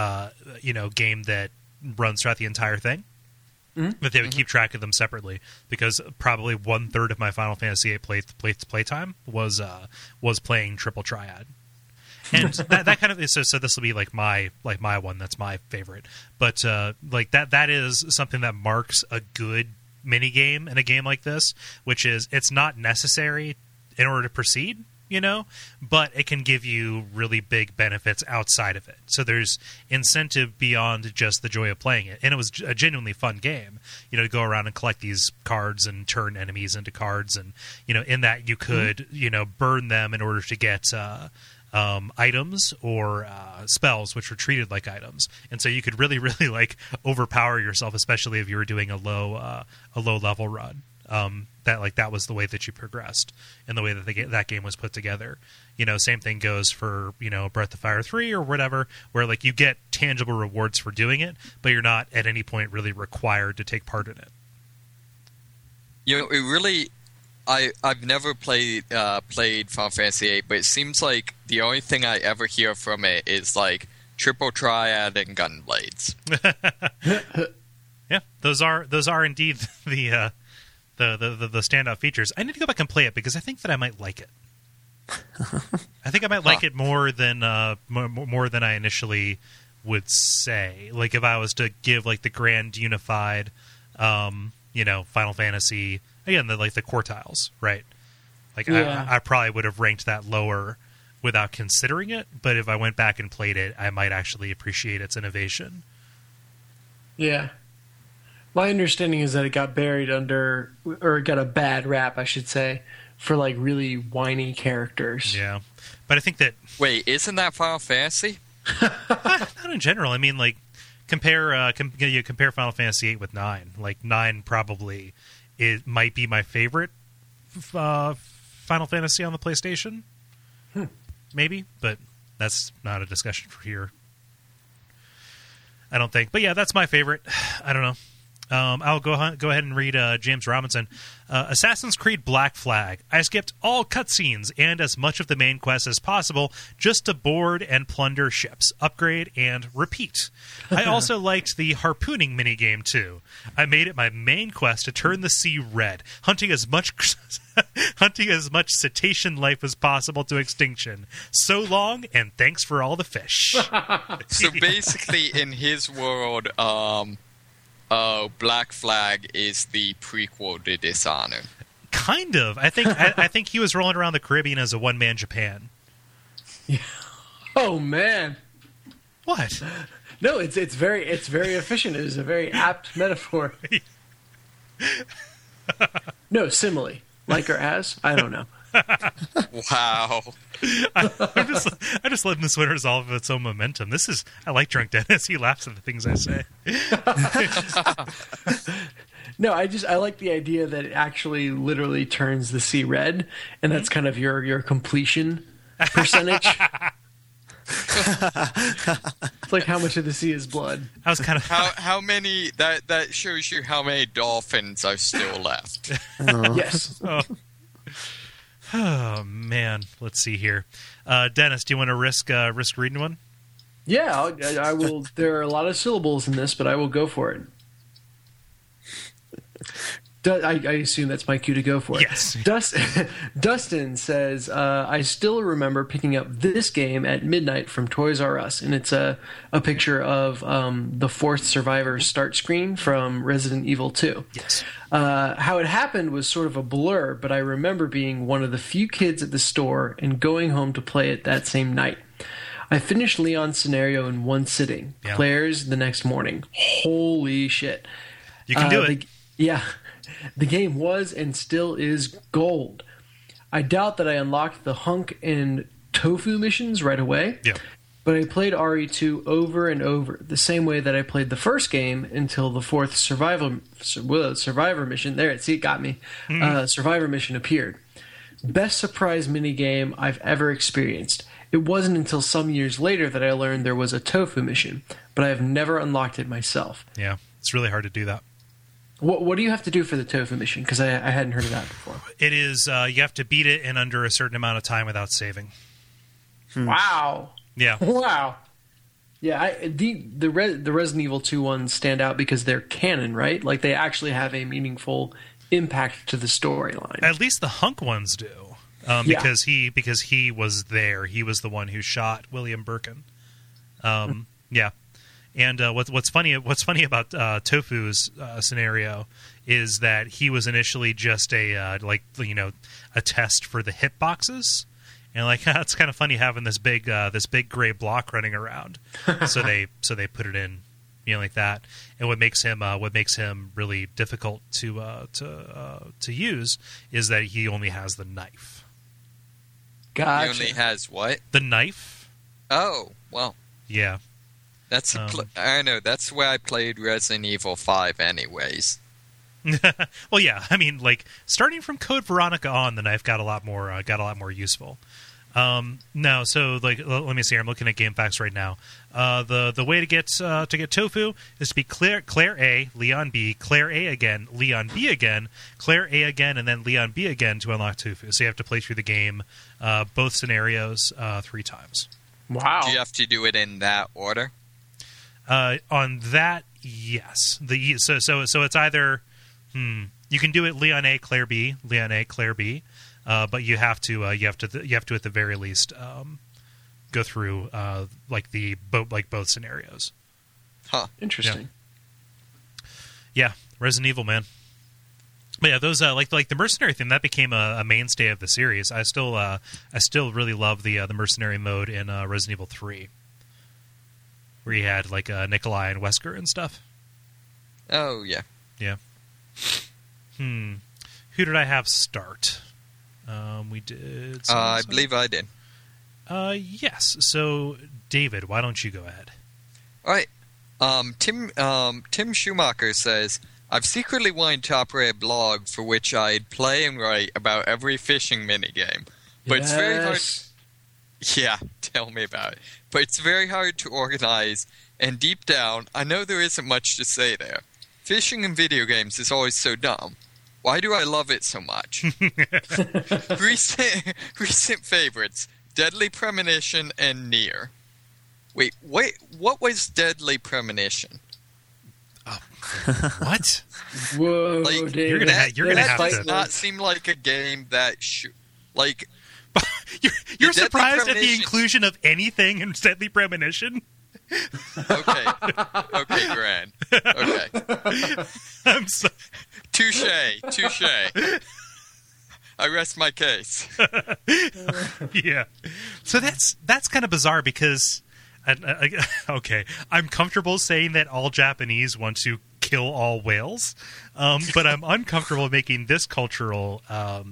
game that runs throughout the entire thing, that they would keep track of them separately, because probably 1/3 of my Final Fantasy VIII playtime was playing Triple Triad. And that kind of so this will be like my one that's my favorite, but that is something that marks a good mini game in a game like this, which is it's not necessary in order to proceed, but it can give you really big benefits outside of it. So there's incentive beyond just the joy of playing it, and it was a genuinely fun game, to go around and collect these cards and turn enemies into cards, and in that you could burn them in order to get items or spells which were treated like items, and so you could really like overpower yourself, especially if you were doing a low level run. That was the way that you progressed and the way that that game was put together. Same thing goes for Breath of Fire 3 or whatever, where like you get tangible rewards for doing it, but you're not at any point really required to take part in it. It really. I've never played Final Fantasy VIII, but it seems like the only thing I ever hear from it is like Triple Triad and Gunblades. Yeah, those are indeed the standout features. I need to go back and play it because I think that I might like it. I think I might like it more than I initially would say. Like if I was to give like the grand unified, Final Fantasy. Again, the quartiles, right? Like Yeah. I probably would have ranked that lower without considering it, but if I went back and played it, I might actually appreciate its innovation. Yeah. My understanding is that it got buried under, or it got a bad rap, I should say, for like really whiny characters. Yeah, but I think that Wait, isn't that Final Fantasy? not in general. I mean, like compare Final Fantasy VIII with 9. Like 9 probably it might be my favorite Final Fantasy on the PlayStation. Maybe, but that's not a discussion for here. I don't think. But yeah, that's my favorite. I don't know. I'll go ahead and read James Robinson. Assassin's Creed Black Flag. I skipped all cutscenes and as much of the main quest as possible just to board and plunder ships, upgrade, and repeat. I also liked the harpooning minigame too. I made it my main quest to turn the sea red, hunting as much cetacean life as possible to extinction. So long, and thanks for all the fish. So basically, in his world, Black Flag is the prequel to Dishonored. Kind of. I think he was rolling around the Caribbean as a one-man Japan. Oh man. What? No, it's very efficient. It is a very apt metaphor. No, simile. Like or as? I don't know. Wow. I'm just letting this one resolve its own momentum. I like Drunk Dennis. He laughs at the things I say. No, I like the idea that it actually literally turns the sea red, and that's kind of your completion percentage. It's like how much of the sea is blood. I was kind of How many? That shows you how many dolphins are still left. Yes. Oh man, let's see here. Dennis, do you want to risk reading one? Yeah, I will. There are a lot of syllables in this, but I will go for it. I assume that's my cue to go for it. Yes. Dustin says, I still remember picking up this game at midnight from Toys R Us, and it's a picture of the fourth survivor start screen from Resident Evil 2. Yes. How it happened was sort of a blur, but I remember being one of the few kids at the store and going home to play it that same night. I finished Leon's scenario in one sitting. Yeah. Claire's the next morning. Holy shit. You can do it. Yeah. The game was and still is gold. I doubt that I unlocked the hunk and tofu missions right away. Yeah. But I played RE2 over and over, the same way that I played the first game until the fourth survivor mission. There, see, it got me. Survivor mission appeared. Best surprise minigame I've ever experienced. It wasn't until some years later that I learned there was a tofu mission, but I have never unlocked it myself. Yeah. It's really hard to do that. What do you have to do for the tofu mission? Because I hadn't heard of that before. It is, you have to beat it in under a certain amount of time without saving. Wow. Yeah. Wow. Yeah, the Resident Evil 2 ones stand out because they're canon, right? Like they actually have a meaningful impact to the storyline. At least the hunk ones do. Because he was there. He was the one who shot William Birkin. Yeah. And what's funny about Tofu's scenario is that he was initially just a test for the hitboxes, and like it's kind of funny having this big gray block running around. so they put it in, like that. And what makes him really difficult to use is that he only has the knife. Gotcha. He only has what? The knife. Oh, well. Yeah. That's I know. That's where I played Resident Evil 5 anyways. Well, yeah. I mean, like starting from Code Veronica on, the knife got a lot more useful. No, so like let me see. I'm looking at GameFAQs right now. The way to get Tofu is to be Claire A, Leon B, Claire A again, Leon B again, Claire A again, and then Leon B again to unlock Tofu. So you have to play through the game, both scenarios, 3 times. Wow. Do you have to do it in that order? On that, yes. So it's either you can do it Leon A, Claire B, Leon A, Claire B, but you have to at the very least go through both scenarios. Huh. Interesting. Yeah, Resident Evil, man. But yeah, those like the mercenary thing that became a mainstay of the series. I still really love the mercenary mode in Resident Evil 3. Where you had like Nikolai and Wesker and stuff. Oh yeah, yeah. Who did I have start? We did. I believe I did. Yes. So David, why don't you go ahead? All right. Tim Schumacher says, I've secretly wanted to operate a blog for which I'd play and write about every fishing minigame, but it's very hard. Yeah, tell me about it. But it's very hard to organize, and deep down, I know there isn't much to say there. Fishing in video games is always so dumb. Why do I love it so much? Recent favorites, Deadly Premonition and Nier. Wait, what was Deadly Premonition? Oh, what? Whoa, like, Dave. You're gonna have that to. does not seem like a game that like. You're Deadly surprised at the Premonition- inclusion of anything in Deadly Premonition? Okay, Gran. Okay. I'm so... Touche. I rest my case. Yeah. So that's kind of bizarre because, okay, I'm comfortable saying that all Japanese want to kill all whales, but I'm uncomfortable making this cultural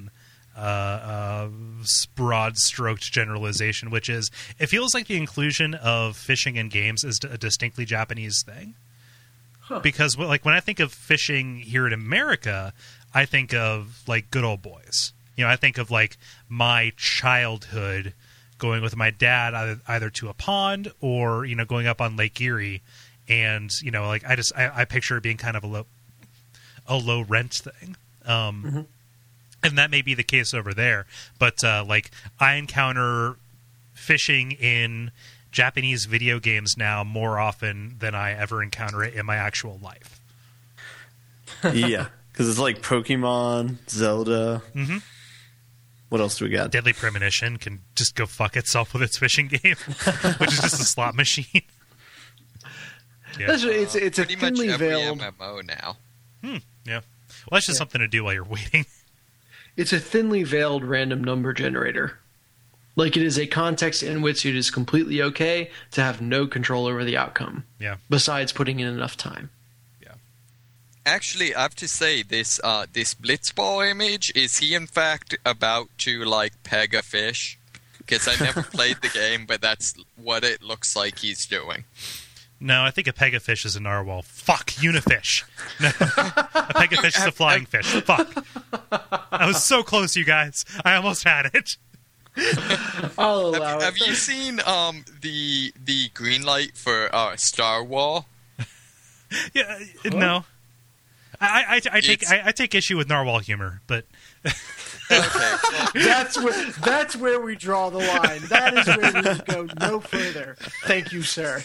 broad-stroked generalization, which is it feels like the inclusion of fishing in games is a distinctly Japanese thing. Huh. Because like when I think of fishing here in America, I think of like Good Old Boys. I think of like my childhood going with my dad either to a pond or going up on Lake Erie, and like I picture it being kind of a low rent thing. Mm-hmm. And that may be the case over there, but like I encounter fishing in Japanese video games now more often than I ever encounter it in my actual life. Yeah, Because it's like Pokemon, Zelda. Mm-hmm. What else do we got? Deadly Premonition can just go fuck itself with its fishing game, which is just a slot machine. Yeah. It's a Pretty much thinly every veiled. MMO now. Yeah. Well, that's just something to do while you're waiting. It's a thinly veiled random number generator. Like, it is a context in which it is completely okay to have no control over the outcome. Yeah. Besides putting in enough time. Actually, I have to say, this Blitzball image, is he in fact about to, like, peg a fish? Because I never played the game, but that's what it looks like he's doing. No, I think a pegafish is a narwhal. Fuck, unifish. No, a pegafish is a flying fish. Fuck. I was so close, you guys. I almost had it. I'll allow Have it. you seen the green light for Star Wars? Yeah, no. I take issue with narwhal humor, but Okay, well, That's where we draw the line. That is where we go no further. Thank you, sir.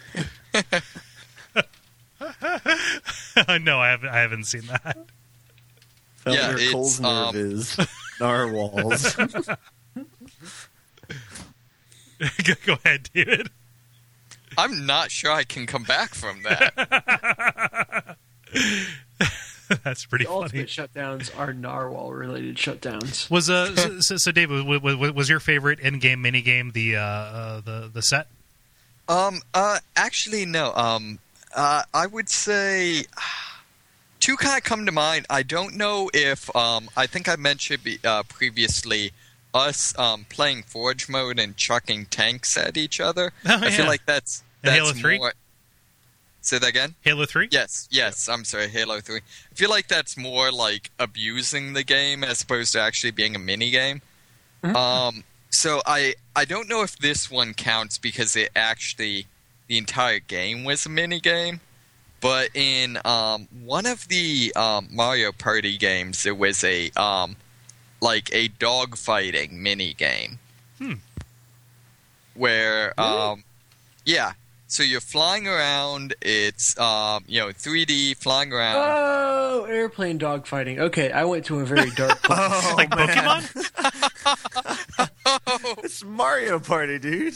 no, I haven't seen that. Yeah, Felder it's, Cole's nerve is narwhals. Go ahead, David. I'm not sure I can come back from that. That's pretty The funny. ultimate shutdowns are narwhal-related shutdowns. Was so David, was your favorite in-game minigame the set? Actually, no. I would say two kind of come to mind. I don't know if I think I mentioned previously us playing Forge mode and chucking tanks at each other. Oh, I feel yeah. like that's Halo 3? more. Say that again. Halo 3? Yes. I'm sorry, Halo 3. I feel like that's more like abusing the game as opposed to actually being a mini game. So I don't know if this one counts because it actually the entire game was a mini game. But in one of the Mario Party games, there was a like a dogfighting mini game. Where yeah. So you're flying around. It's 3D flying around. Oh, airplane dogfighting. Okay, I went to a very dark place. Oh, Like man. Pokemon? It's Mario Party, dude.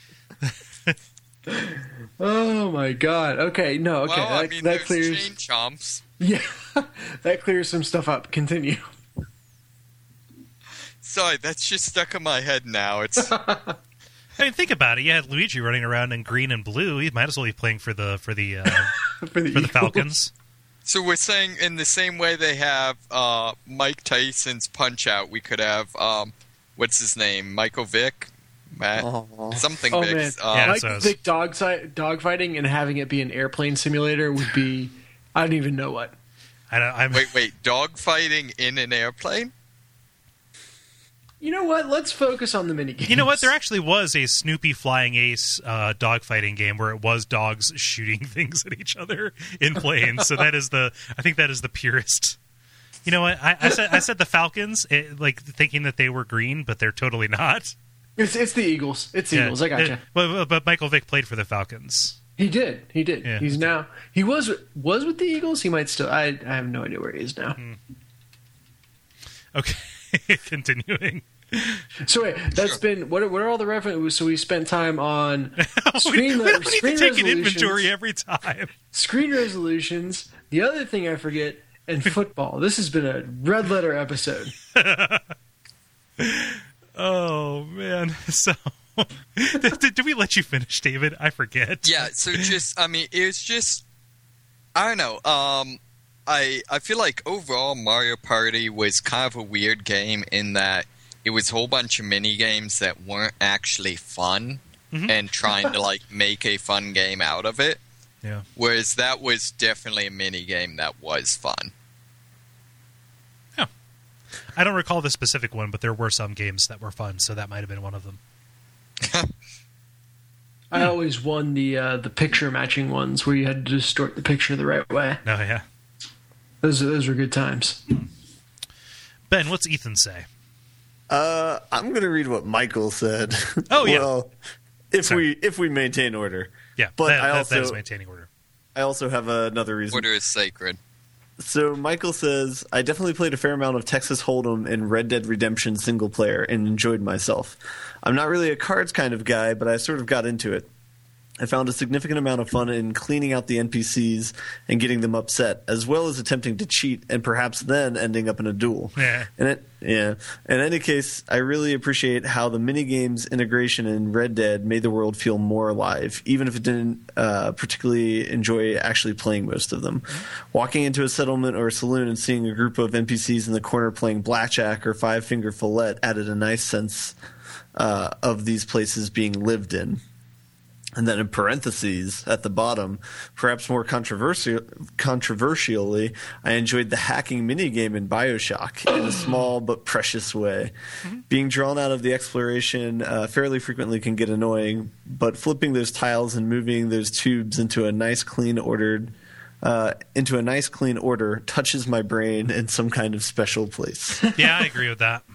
Oh my god. Okay, no, okay. Well, I that mean, that there's clears chain chomps. Yeah. That clears some stuff up. Continue. Sorry, that's just stuck in my head now. It's I mean, think about it. You had Luigi running around in green and blue. He might as well be playing for the For the Eagles. Falcons. so we're saying in the same way they have Mike Tyson's Punch Out, we could have what's his name, Michael Vick, Matt, something Oh, Vick. man. Yeah, Like so Vic dogfighting and having it be an airplane simulator would be I don't even know what. I'm Wait, dogfighting in an airplane? You know what? Let's focus on the minigames. You know what? There actually was a Snoopy Flying Ace dogfighting game where it was dogs shooting things at each other in planes. So I think that is the purest. You know what? I said the Falcons, like thinking that they were green, but they're totally not. It's the Eagles. It's the Eagles. I gotcha. But Michael Vick played for the Falcons. He did. Yeah. He's now. He was with the Eagles. He might still. I have no idea where he is now. Okay, continuing. So wait, that's been what are all the references? So we spent time on screen, we don't need screen to take an resolutions, inventory every time. screen resolutions. The other thing I forget, and football. This has been a red letter episode. Oh man! So, did we let you finish, David? I forget. Yeah. So it's just I don't know. I feel like overall Mario Party was kind of a weird game in that it was a whole bunch of mini games that weren't actually fun and trying to like make a fun game out of it. Yeah. Whereas that was definitely a mini game that was fun. I don't recall the specific one, but there were some games that were fun, so that might have been one of them. I always won the picture matching ones where you had to distort the picture the right way. Oh yeah. Those were good times. Ben, what's Ethan say? I'm going to read what Michael said. Oh, yeah. Well, if we maintain order. Yeah, But that is maintaining order. I also have another reason. Order is sacred. So Michael says, I definitely played a fair amount of Texas Hold'em and Red Dead Redemption single player and enjoyed myself. I'm not really a cards kind of guy, but I sort of got into it. I found a significant amount of fun in cleaning out the NPCs and getting them upset, as well as attempting to cheat and perhaps then ending up in a duel. Yeah. In any case, I really appreciate how the minigames integration in Red Dead made the world feel more alive, even if it didn't particularly enjoy actually playing most of them. Walking into a settlement or a saloon and seeing a group of NPCs in the corner playing blackjack or five-finger fillet added a nice sense of these places being lived in. And then in parentheses at the bottom, perhaps more controversially, I enjoyed the hacking minigame in BioShock in a small but precious way. Mm-hmm. Being drawn out of the exploration fairly frequently can get annoying, but flipping those tiles and moving those tubes into a nice clean order touches my brain in some kind of special place. Yeah, I agree with that.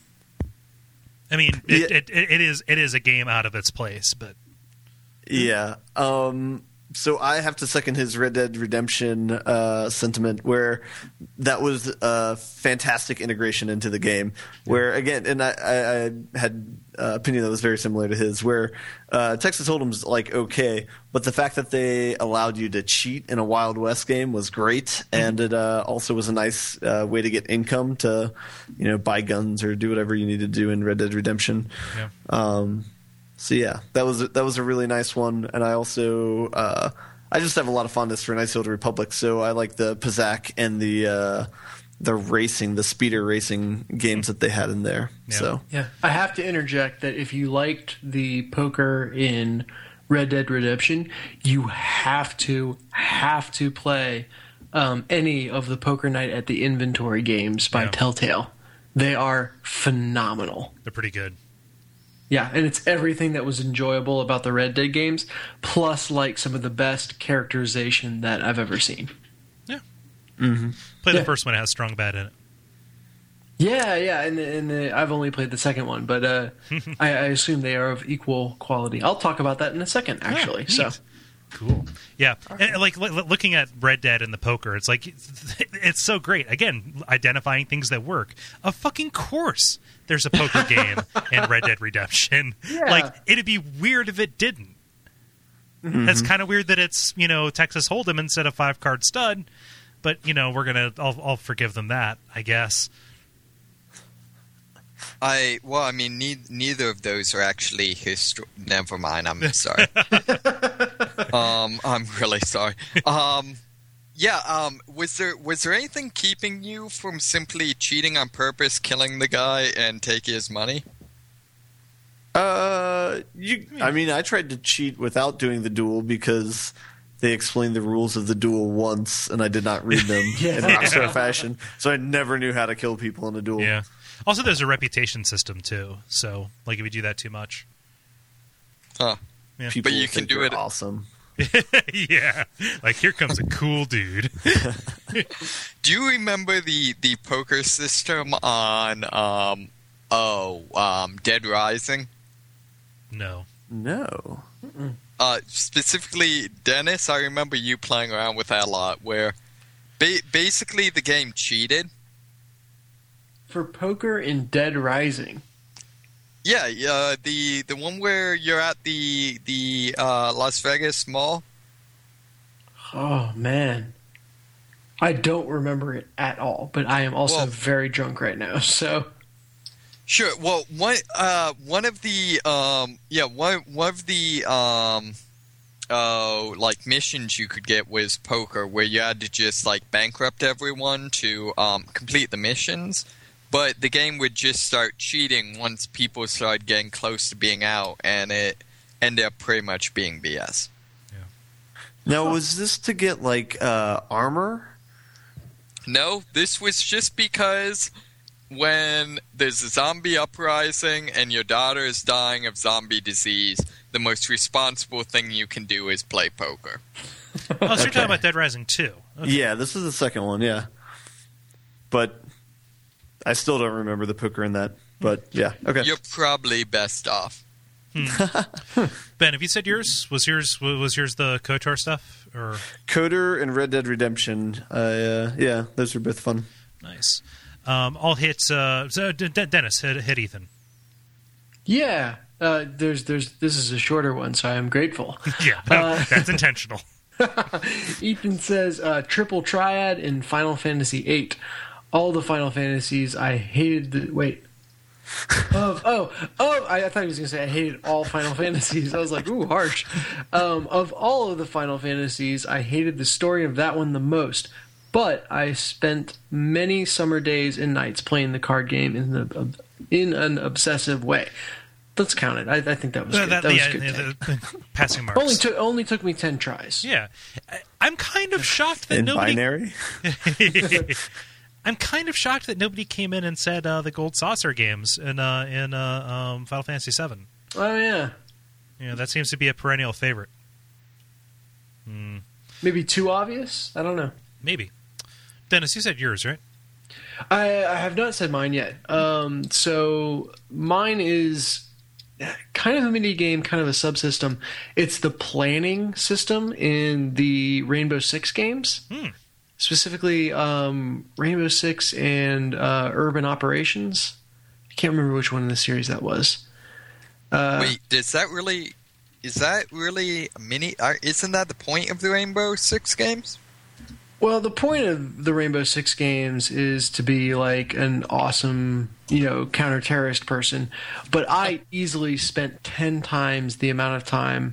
I mean, it is a game out of its place, but... Yeah. So I have to second his Red Dead Redemption sentiment, where that was a fantastic integration into the game. Where, again, and I had an opinion that was very similar to his, where Texas Hold'em's like okay, but the fact that they allowed you to cheat in a Wild West game was great, and it also was a nice way to get income to, buy guns or do whatever you need to do in Red Dead Redemption. Yeah. So yeah, that was a really nice one, and I also I just have a lot of fondness for Knights of the Old Republic, so I like the Pazaak and the speeder racing games that they had in there. Yeah. So yeah, I have to interject that if you liked the poker in Red Dead Redemption, you have to play any of the Poker Night at the Inventory games by Telltale. They are phenomenal. They're pretty good. Yeah, and it's everything that was enjoyable about the Red Dead games, plus like some of the best characterization that I've ever seen. Yeah. Mm-hmm. Play the first one; it has Strong Bad in it. Yeah, and I've only played the second one, but I assume they are of equal quality. I'll talk about that in a second, actually. Yeah, so cool. Yeah, and like looking at Red Dead and the poker, it's like it's so great. Again, identifying things that work. Of fucking course, there's a poker game in Red Dead Redemption. Yeah. Like it'd be weird if it didn't. Mm-hmm. That's kind of weird that it's Texas Hold'em instead of 5-card stud, but I'll forgive them that, I guess. Neither of those are actually never mind. I'm sorry. I'm really sorry. Was there anything keeping you from simply cheating on purpose, killing the guy, and taking his money? I tried to cheat without doing the duel because they explained the rules of the duel once, and I did not read them in Rockstar fashion, so I never knew how to kill people in a duel. Yeah. Also, there's a reputation system too. So, like, if you do that too much, yeah. People but you can do it. Awesome. Yeah, like here comes a cool dude. Do you remember the poker system on Dead Rising? No. Specifically, Dennis, I remember you playing around with that a lot, where basically the game cheated. For poker in Dead Rising. Yeah, the one where you're at the Las Vegas Mall. Oh man, I don't remember it at all. But I am also very drunk right now. So sure. Well, one of the missions you could get was poker, where you had to just like bankrupt everyone to complete the missions. But the game would just start cheating once people started getting close to being out, and it ended up pretty much being BS. Yeah. Now, was this to get, like, armor? No, this was just because when there's a zombie uprising and your daughter is dying of zombie disease, the most responsible thing you can do is play poker. Oh, so you're talking about Dead Rising 2. Okay. Yeah, this is the second one, yeah. But I still don't remember the poker in that. But, yeah, okay. You're probably best off. Ben, have you said yours? Was yours the KOTOR stuff or KOTOR and Red Dead Redemption? Yeah, those are both fun. nice? I'll hit. Dennis, hit Ethan. Yeah. This is a shorter one, so I'm grateful. Yeah, that's intentional. Ethan says triple triad in Final Fantasy VIII. All the Final Fantasies I hated. I thought he was going to say I hated all Final Fantasies. I was like, ooh, harsh. Of all of the Final Fantasies, I hated the story of that one the most. But I spent many summer days and nights playing the card game in an obsessive way. Let's count it. I think that was good. That was a good take. Passing marks. Only took me 10 tries. Yeah. I'm kind of shocked that In nobody... binary? I'm kind of shocked that nobody came in and said the Gold Saucer games in Final Fantasy VII. Oh, yeah. Yeah, that seems to be a perennial favorite. Maybe too obvious? I don't know. Maybe. Dennis, you said yours, right? I have not said mine yet. So mine is kind of a mini game, kind of a subsystem. It's the planning system in the Rainbow Six games. Specifically, Rainbow Six and Urban Operations. I can't remember which one in the series that was. Wait, is that really a mini? Isn't that the point of the Rainbow Six games? Well, the point of the Rainbow Six games is to be like an awesome, counter-terrorist person. But I easily spent 10 times the amount of time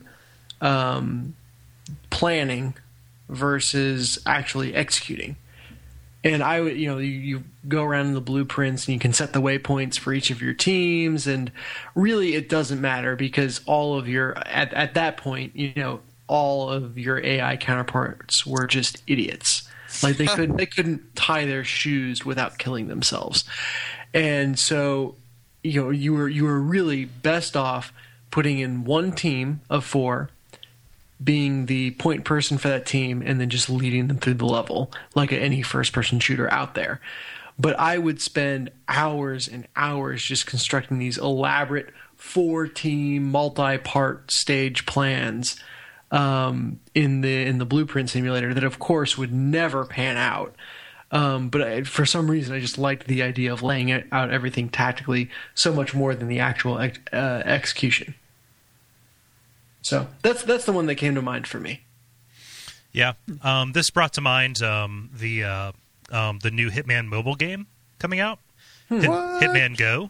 planning versus actually executing. And I would, you go around in the blueprints and you can set the waypoints for each of your teams. And really, it doesn't matter because all of at that point, all of your AI counterparts were just idiots. Like they couldn't tie their shoes without killing themselves. And so, you were really best off putting in one team of 4, being the point person for that team, and then just leading them through the level like any first-person shooter out there. But I would spend hours and hours just constructing these elaborate 4-team, multi-part stage plans in the Blueprint simulator that, of course, would never pan out. But for some reason, I just liked the idea of laying out everything tactically so much more than the actual execution. So that's the one that came to mind for me. Yeah, this brought to mind the new Hitman mobile game coming out, Hitman Go,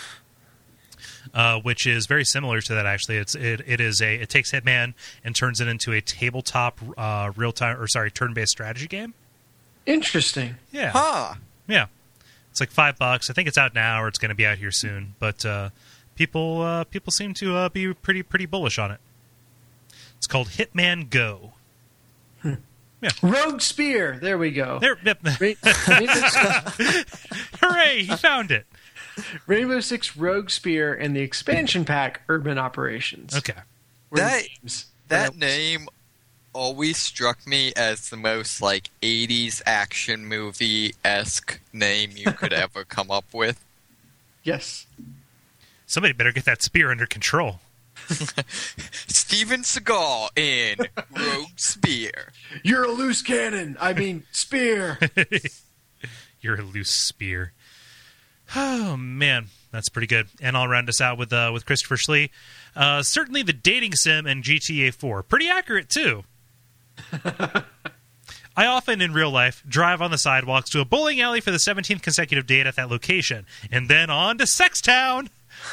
which is very similar to that. Actually, it takes Hitman and turns it into a tabletop turn-based strategy game. Interesting. Yeah. Huh. Yeah. It's like $5. I think it's out now, or it's going to be out here soon. But people seem to be pretty bullish on it. It's called Hitman Go. Yeah. Rogue Spear. There we go. Yep. Hooray! He found it. Rainbow Six Rogue Spear and the expansion pack Urban Operations. Okay. That name always struck me as the most 80s action movie-esque name you could ever come up with. Yes. Somebody better get that spear under control. Steven Seagal in Rogue Spear. You're a loose cannon. I mean, spear. You're a loose spear. Oh, man. That's pretty good. And I'll round us out with Christopher Schlee. Certainly the dating sim and GTA 4. Pretty accurate, too. I often, in real life, drive on the sidewalks to a bowling alley for the 17th consecutive date at that location, and then on to Sextown.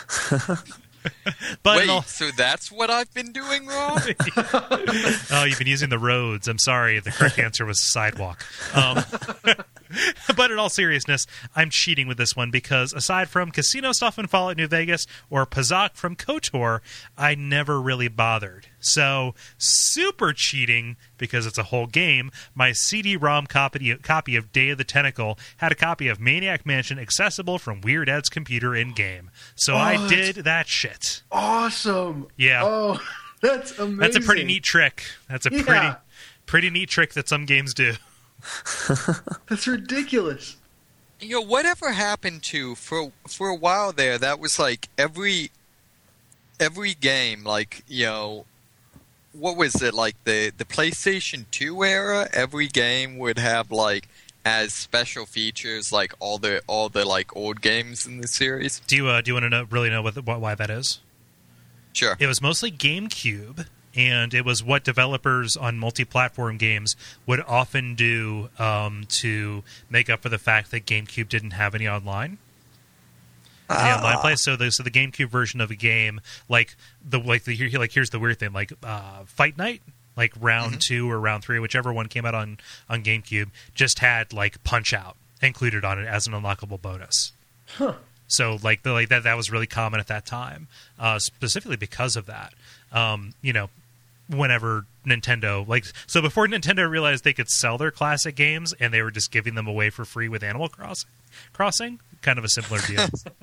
Wait, so that's what I've been doing wrong? Oh, you've been using the roads. I'm sorry. The correct answer was sidewalk. But in all seriousness, I'm cheating with this one because aside from casino stuff in Fallout New Vegas or Pazak from KOTOR, I never really bothered. So, super cheating because it's a whole game. My CD-ROM copy of Day of the Tentacle had a copy of Maniac Mansion accessible from Weird Ed's computer in-game. So I did that shit. Awesome. Yeah. Oh, that's amazing. That's a pretty neat trick. That's a pretty neat trick that some games do. That's ridiculous. Whatever happened to for a while there? That was every every game, like, what was it, like the PlayStation 2 era? Every game would have like as special features like all the like old games in the series. Do you want to really know why that is? Sure. It was mostly GameCube, and it was what developers on multi-platform games would often do to make up for the fact that GameCube didn't have any online. Any online play. So the GameCube version of a game, here's the weird thing, like Fight Night, like round 2 or round 3, whichever one came out on GameCube, just had like Punch Out included on it as an unlockable bonus. Huh. So that was really common at that time, specifically because of that. Whenever Nintendo before Nintendo realized they could sell their classic games and they were just giving them away for free with Animal Crossing, kind of a similar deal.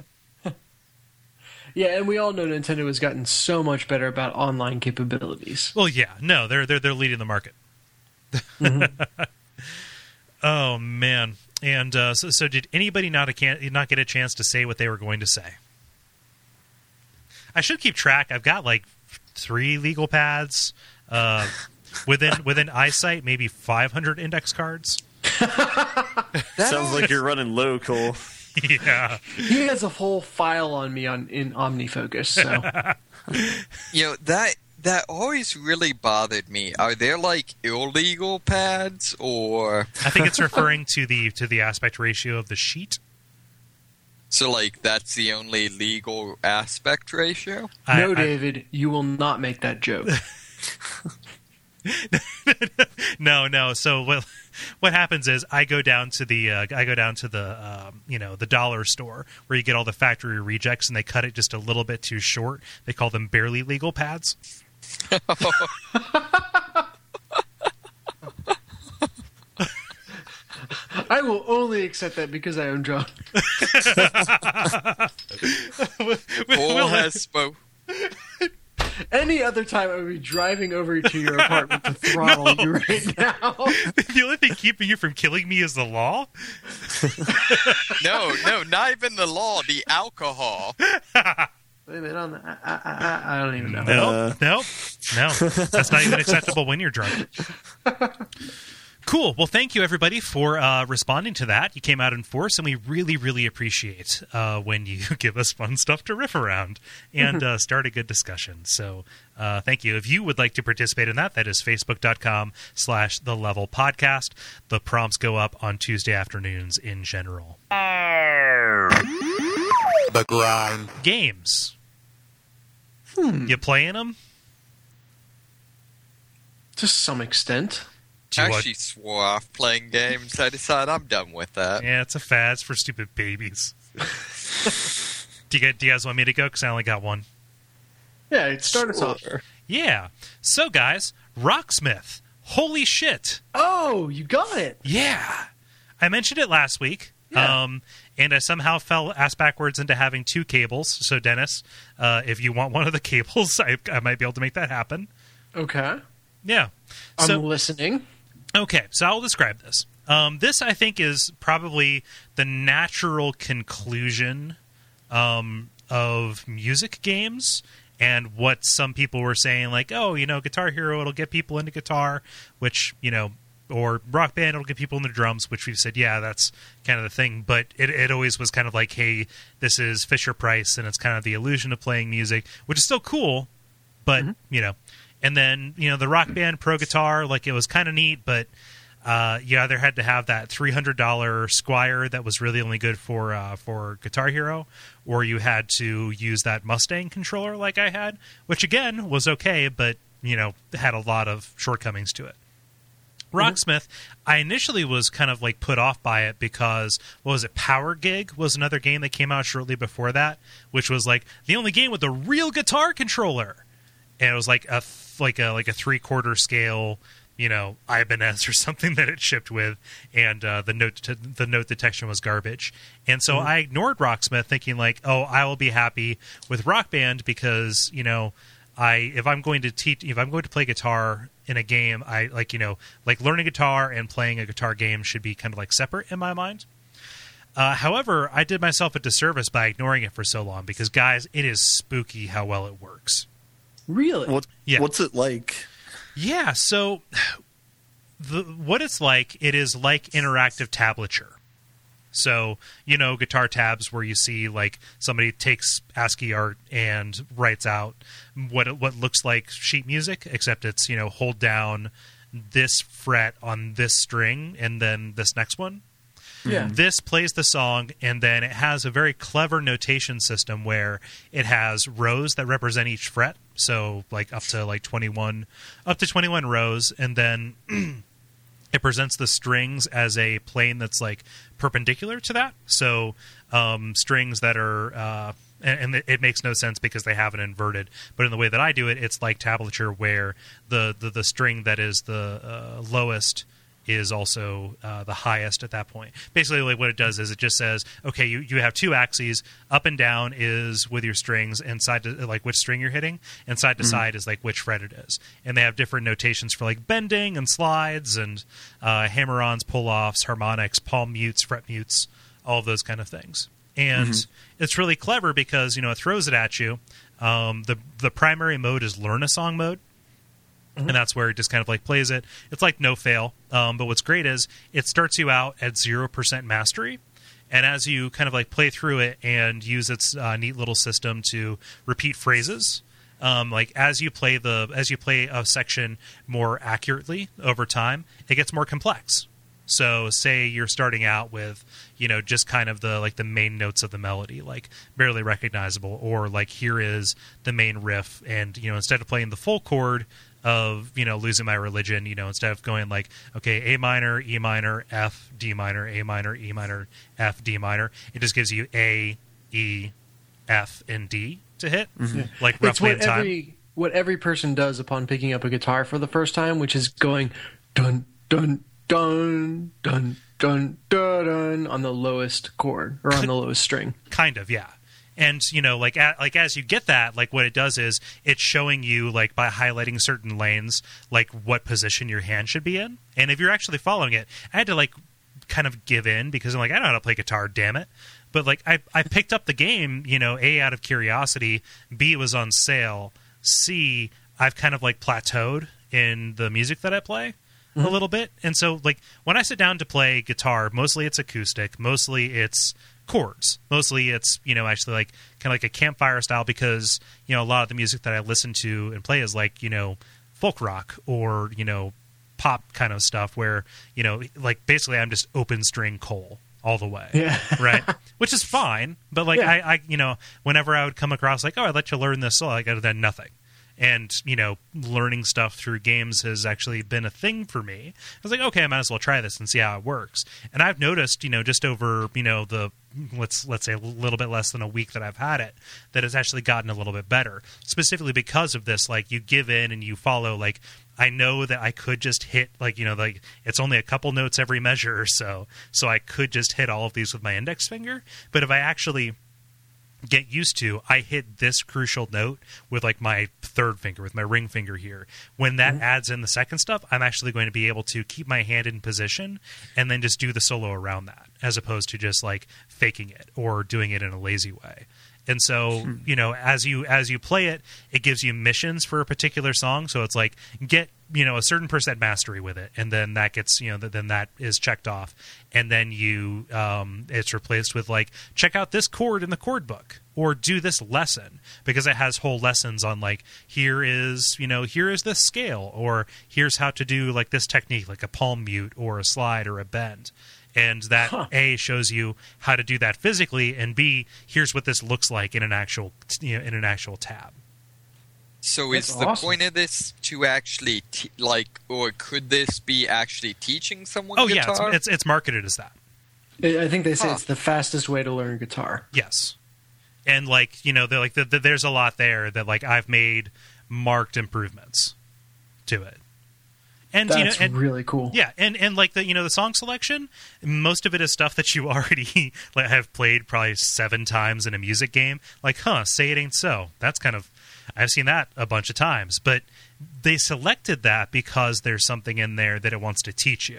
Yeah, and we all know Nintendo has gotten so much better about online capabilities. Well, yeah, no, they're leading the market. Mm-hmm. Oh man, and so did anybody not get a chance to say what they were going to say? I should keep track. I've got like 3 legal pads within eyesight, maybe 500 index cards. Sounds like you're running low, Cole. Yeah, He has a whole file on me in OmniFocus. So that always really bothered me. Are there like illegal pads, or I think it's referring to the aspect ratio of the sheet. so like that's the only legal aspect ratio? no, David, you will not make that joke. No. So what happens is I go down to the the dollar store where you get all the factory rejects, and they cut it just a little bit too short. They call them barely legal pads. I will only accept that because I own John. Cole has spoke. Any other time, I would be driving over to your apartment to throttle you right now. The only thing keeping you from killing me is the law. No, not even the law. The alcohol. Wait a minute, I don't even know. No. That's not even acceptable when you're drunk. Cool. Well, thank you, everybody, for responding to that. You came out in force, and we really, really appreciate when you give us fun stuff to riff around and start a good discussion. So thank you. If you would like to participate in that, that is facebook.com/thelevelpodcast. The prompts go up on Tuesday afternoons in general. The grind. Games. You playing them? To some extent. I actually swore off playing games. I decided I'm done with that. Yeah, it's a fad. It's for stupid babies. Do you guys want me to go? Because I only got one. Yeah, start us off. Yeah. So, guys, Rocksmith. Holy shit. Oh, you got it. Yeah. I mentioned it last week. Yeah. And I somehow fell ass backwards into having 2 cables. So, Dennis, if you want one of the cables, I might be able to make that happen. Okay. Yeah. I'm listening. Okay, so I'll describe this. This, I think, is probably the natural conclusion of music games and what some people were saying, like, oh, Guitar Hero, it'll get people into guitar, which, or Rock Band, it'll get people into drums, which we've said, yeah, that's kind of the thing. But it always was kind of like, hey, this is Fisher-Price, and it's kind of the illusion of playing music, which is still cool, but, And then, the Rock Band Pro Guitar, like, it was kind of neat, but you either had to have that $300 Squier that was really only good for Guitar Hero, or you had to use that Mustang controller like I had, which, again, was okay, but, had a lot of shortcomings to it. Rocksmith, I initially was kind of, like, put off by it because, what was it, Power Gig was another game that came out shortly before that, which was, like, the only game with a real guitar controller. And it was like a 3/4 scale, Ibanez or something that it shipped with, and the note detection was garbage. And so I ignored Rocksmith, thinking like, oh, I will be happy with Rock Band because if I'm going to play guitar in a game, I like learning guitar and playing a guitar game should be kind of like separate in my mind. However, I did myself a disservice by ignoring it for so long because, guys, it is spooky how well it works. Really? What's it like? Yeah, so what it's like, it is like interactive tablature. So, guitar tabs where you see, like, somebody takes ASCII art and writes out what looks like sheet music, except it's, hold down this fret on this string and then this next one. Yeah. This plays the song, and then it has a very clever notation system where it has rows that represent each fret. So, like, up to 21 rows, and then it presents the strings as a plane that's like perpendicular to that. So strings that are and it makes no sense because they have it inverted. But in the way that I do it, it's like tablature where the string that is the lowest is also the highest at that point. Basically, like what it does is it just says, okay, you have two axes. Up and down is with your strings, and side to like which string you're hitting, and side to side is like which fret it is. And they have different notations for like bending and slides and hammer-ons, pull-offs, harmonics, palm mutes, fret mutes, all of those kind of things. And it's really clever because it throws it at you. The primary mode is learn a song mode. And that's where it just kind of like plays it. It's like no fail. But what's great is it starts you out at 0% mastery. And as you kind of like play through it and use its neat little system to repeat phrases, like as you play a section more accurately over time, it gets more complex. So say you're starting out with, just kind of the main notes of the melody, like barely recognizable, or like here is the main riff. And, instead of playing the full chord of, Losing My Religion, instead of going like, okay, A minor, E minor, F, D minor, A minor, E minor, F, D minor, it just gives you A, E, F, and D to hit, like roughly in time. What every person does upon picking up a guitar for the first time, which is going dun, dun, dun, dun, dun, dun, dun on the lowest chord, or on the lowest string. Kind of, yeah. And, as you get that, like, what it does is it's showing you, like, by highlighting certain lanes, like, what position your hand should be in. And if you're actually following it, I had to, like, kind of give in because I'm like, I know how to play guitar, damn it. But, like, I picked up the game, A, out of curiosity, B, it was on sale, C, I've kind of, like, plateaued in the music that I play a little bit. And so, like, when I sit down to play guitar, mostly it's acoustic, mostly it's chords. Mostly it's, actually like kind of like a campfire style because, a lot of the music that I listen to and play is like, folk rock or, pop kind of stuff where, like basically I'm just open string Cole all the way. Yeah. Right. Which is fine. But like, I whenever I would come across like, oh, I'd let you learn this song, like I'd have done nothing. And, learning stuff through games has actually been a thing for me. I was like, okay, I might as well try this and see how it works. And I've noticed, just over, the, let's say a little bit less than a week that I've had it, that it's actually gotten a little bit better. Specifically because of this, like, you give in and you follow, like, I know that I could just hit, like, like, it's only a couple notes every measure or so I could just hit all of these with my index finger. But if I actually get used to, I hit this crucial note with like my third finger, with my ring finger here. When that adds in the second stuff, I'm actually going to be able to keep my hand in position and then just do the solo around that, as opposed to just like faking it or doing it in a lazy way. And so, as you play it, it gives you missions for a particular song. So it's like, get, a certain percent mastery with it. And then that gets, then that is checked off. And then it's replaced with like, check out this chord in the chord book or do this lesson, because it has whole lessons on like, here is this scale, or here's how to do like this technique, like a palm mute or a slide or a bend. And that A, shows you how to do that physically, and B, here's what this looks like in an actual tab. So That's is the awesome. point of this to actually or could this be actually teaching someone Oh guitar? yeah, it's marketed as that. I think they say it's the fastest way to learn guitar. Yes, and like they're like there's a lot there that like I've made marked improvements to it. And That's really cool. Yeah, and like the song selection, most of it is stuff that you already like, have played probably 7 times in a music game. Like, Say It Ain't So. That's kind of, I've seen that a bunch of times. But they selected that because there's something in there that it wants to teach you,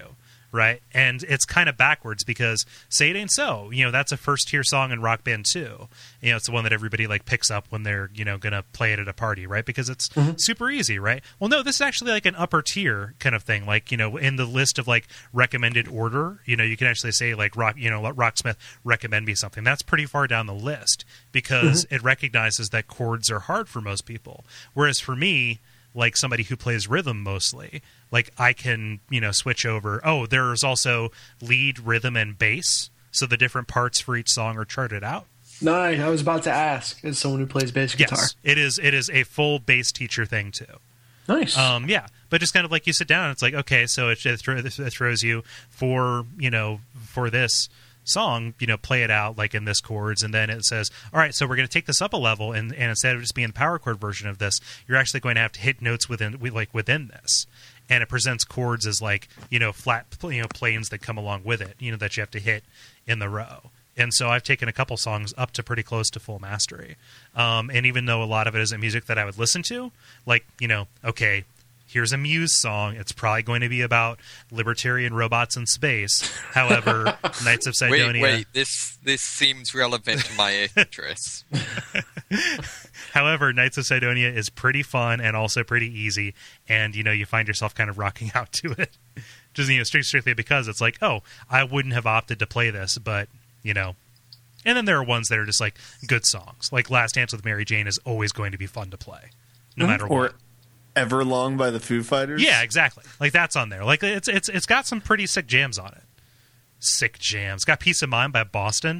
right? And it's kind of backwards because Say It Ain't So, that's a first tier song in Rock Band 2. It's the one that everybody like picks up when they're, going to play it at a party, right? Because it's super easy, right? Well, no, this is actually like an upper tier kind of thing. Like, in the list of like recommended order, you can actually say like Rocksmith recommend me something. That's pretty far down the list because it recognizes that chords are hard for most people. Whereas for me, like somebody who plays rhythm mostly, like I can, switch over. Oh, there's also lead, rhythm, and bass. So the different parts for each song are charted out. Nice. I was about to ask, as someone who plays bass guitar. Yes, it is a full bass teacher thing too. Nice. Yeah, but just kind of like you sit down, and it's like, okay, so it throws you for this song, play it out like in this chords, and then it says, all right, so we're going to take this up a level, and instead of just being the power chord version of this, you're actually going to have to hit notes within this, and it presents chords as like flat planes that come along with it, that you have to hit in the row. And so I've taken a couple songs up to pretty close to full mastery, and even though a lot of it isn't music that I would listen to, like okay, here's a Muse song. It's probably going to be about libertarian robots in space. However, Knights of Sidonia... Wait, this seems relevant to my interests. However, Knights of Sidonia is pretty fun and also pretty easy, and, you find yourself kind of rocking out to it. Just, strictly because it's like, oh, I wouldn't have opted to play this, but, And then there are ones that are just, like, good songs. Like Last Dance with Mary Jane is always going to be fun to play, no matter what. Everlong by the Foo Fighters? Yeah, exactly. Like that's on there. Like it's got some pretty sick jams on it. Sick jams. Got Peace of Mind by Boston.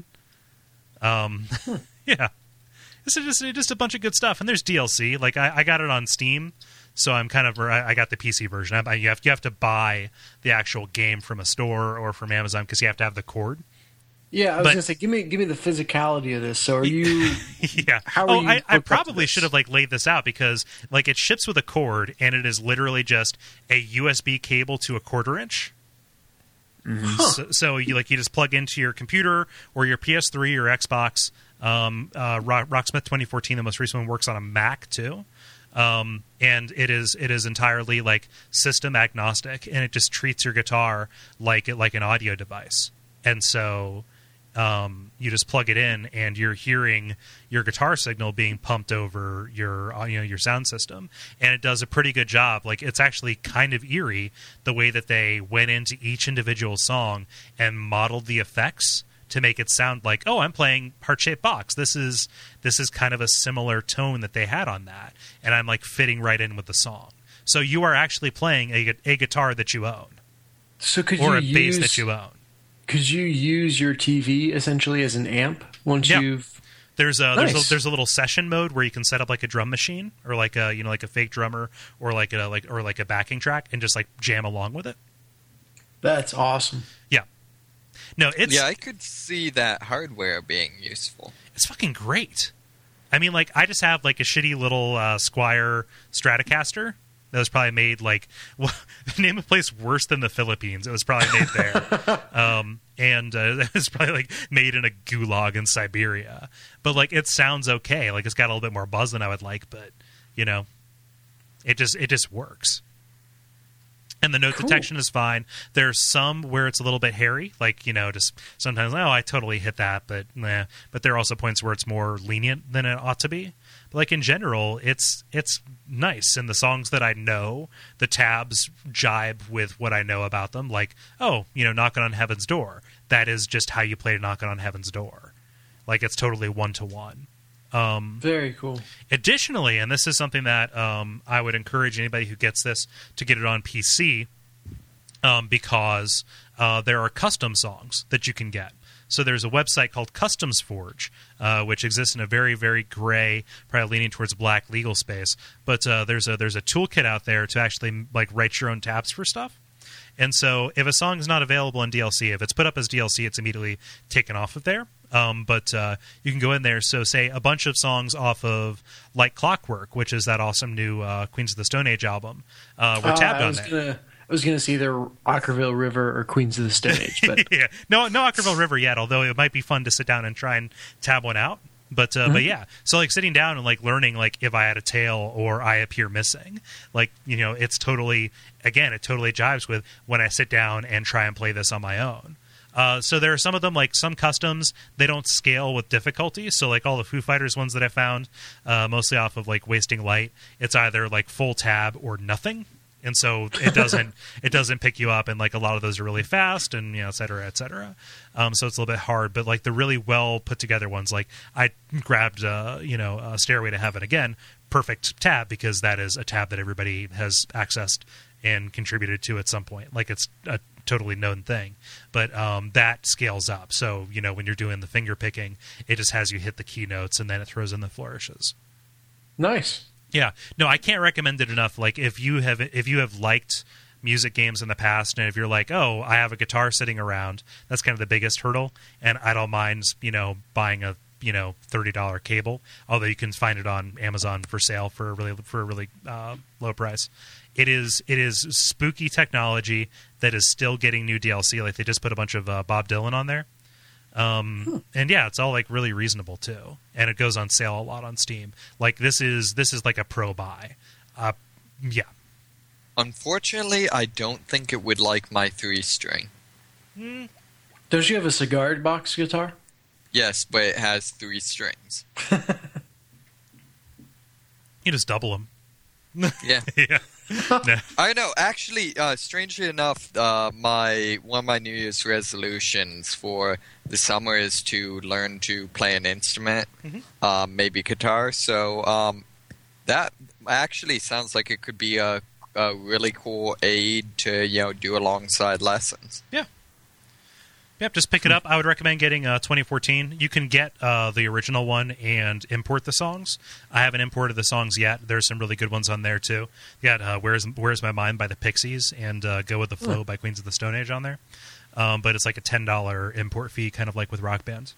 Yeah. This is just a bunch of good stuff. And there's DLC. Like I got it on Steam, so I got the PC version. You have to buy the actual game from a store or from Amazon because you have to have the cord. Yeah, I was gonna say, give me the physicality of this. So are you? Yeah. How are you? I probably should have like laid this out because like it ships with a cord and it is literally just a USB cable to a 1/4 inch. Mm-hmm. So you just plug into your computer or your PS3 or Xbox. Rocksmith 2014, the most recent one, works on a Mac too. And it is entirely like system agnostic, and it just treats your guitar like an audio device. And so you just plug it in, and you're hearing your guitar signal being pumped over your sound system, and it does a pretty good job. Like it's actually kind of eerie the way that they went into each individual song and modeled the effects to make it sound like, oh, I'm playing Heart-Shaped Box. This is kind of a similar tone that they had on that, and I'm like fitting right in with the song. So you are actually playing a guitar that you own, a bass that you own. Could you use your TV essentially as an amp once you've? There's a little session mode where you can set up like a drum machine or like a like a fake drummer or like a backing track and just like jam along with it. That's awesome. Yeah. No, I could see that hardware being useful. It's fucking great. I mean, like I just have like a shitty little Squier Stratocaster. That was probably made like name a place worse than the Philippines. It was probably made there, and it was probably like made in a gulag in Siberia. But like it sounds okay. Like it's got a little bit more buzz than I would like, but it just works. And the note detection is fine. There's some where it's a little bit hairy, like just sometimes I totally hit that, but nah. But there are also points where it's more lenient than it ought to be. But like in general, it's nice. And the songs that I know, the tabs jibe with what I know about them. Like, Knocking on Heaven's Door. That is just how you play Knocking on Heaven's Door. Like it's totally 1-to-1. Very cool. Additionally, and this is something that I would encourage anybody who gets this to get it on PC, because there are custom songs that you can get. So there's a website called Customs Forge, which exists in a very, very gray, probably leaning towards black legal space. But there's a toolkit out there to actually like write your own tabs for stuff. And so if a song is not available in DLC, if it's put up as DLC, it's immediately taken off of there. But you can go in there. So say a bunch of songs off of Like Clockwork, which is that awesome new Queens of the Stone Age album, were tabbed on there. I was going to see either Ockerville River or Queens of the Stone Age. But yeah. No Ockerville River yet, although it might be fun to sit down and try and tab one out. But yeah, so like sitting down and like learning like if I had a tail or I appear missing, like it's totally it totally jives with when I sit down and try and play this on my own. So there are some of them, like some customs, they don't scale with difficulty. So like all the Foo Fighters ones that I found, mostly off of like Wasting Light, it's either like full tab or nothing. And so it doesn't pick you up, and like a lot of those are really fast, and et cetera, et cetera. So it's a little bit hard, but like the really well put together ones, like I grabbed a Stairway to Heaven, again, perfect tab, because that is a tab that everybody has accessed and contributed to at some point. Like it's a totally known thing, but that scales up. So when you're doing the finger picking, it just has you hit the keynotes, and then it throws in the flourishes. Nice. Yeah, no, I can't recommend it enough. Like if you have liked music games in the past, and if you're like, oh, I have a guitar sitting around, that's kind of the biggest hurdle, and I don't mind buying a $30 cable, although you can find it on Amazon for sale for a really low price. It is spooky technology that is still getting new DLC. Like they just put a bunch of Bob Dylan on there. And yeah, it's all like really reasonable too, and it goes on sale a lot on Steam. Like this is like a pro buy. Yeah. Unfortunately, I don't think it would like my 3-string. Don't you have a cigar box guitar? Yes, but it has 3 strings. You just double them. Yeah. Yeah. No. I know. Actually, strangely enough, one of my New Year's resolutions for the summer is to learn to play an instrument, maybe guitar. So that actually sounds like it could be a really cool aid to do alongside lessons. Yeah. Yep, just pick it up. I would recommend getting 2014. You can get the original one and import the songs. I haven't imported the songs yet. There's some really good ones on there, too. You got Where's My Mind by the Pixies and Go With The Flow by Queens of the Stone Age on there. But it's like a $10 import fee, kind of like with Rock Band.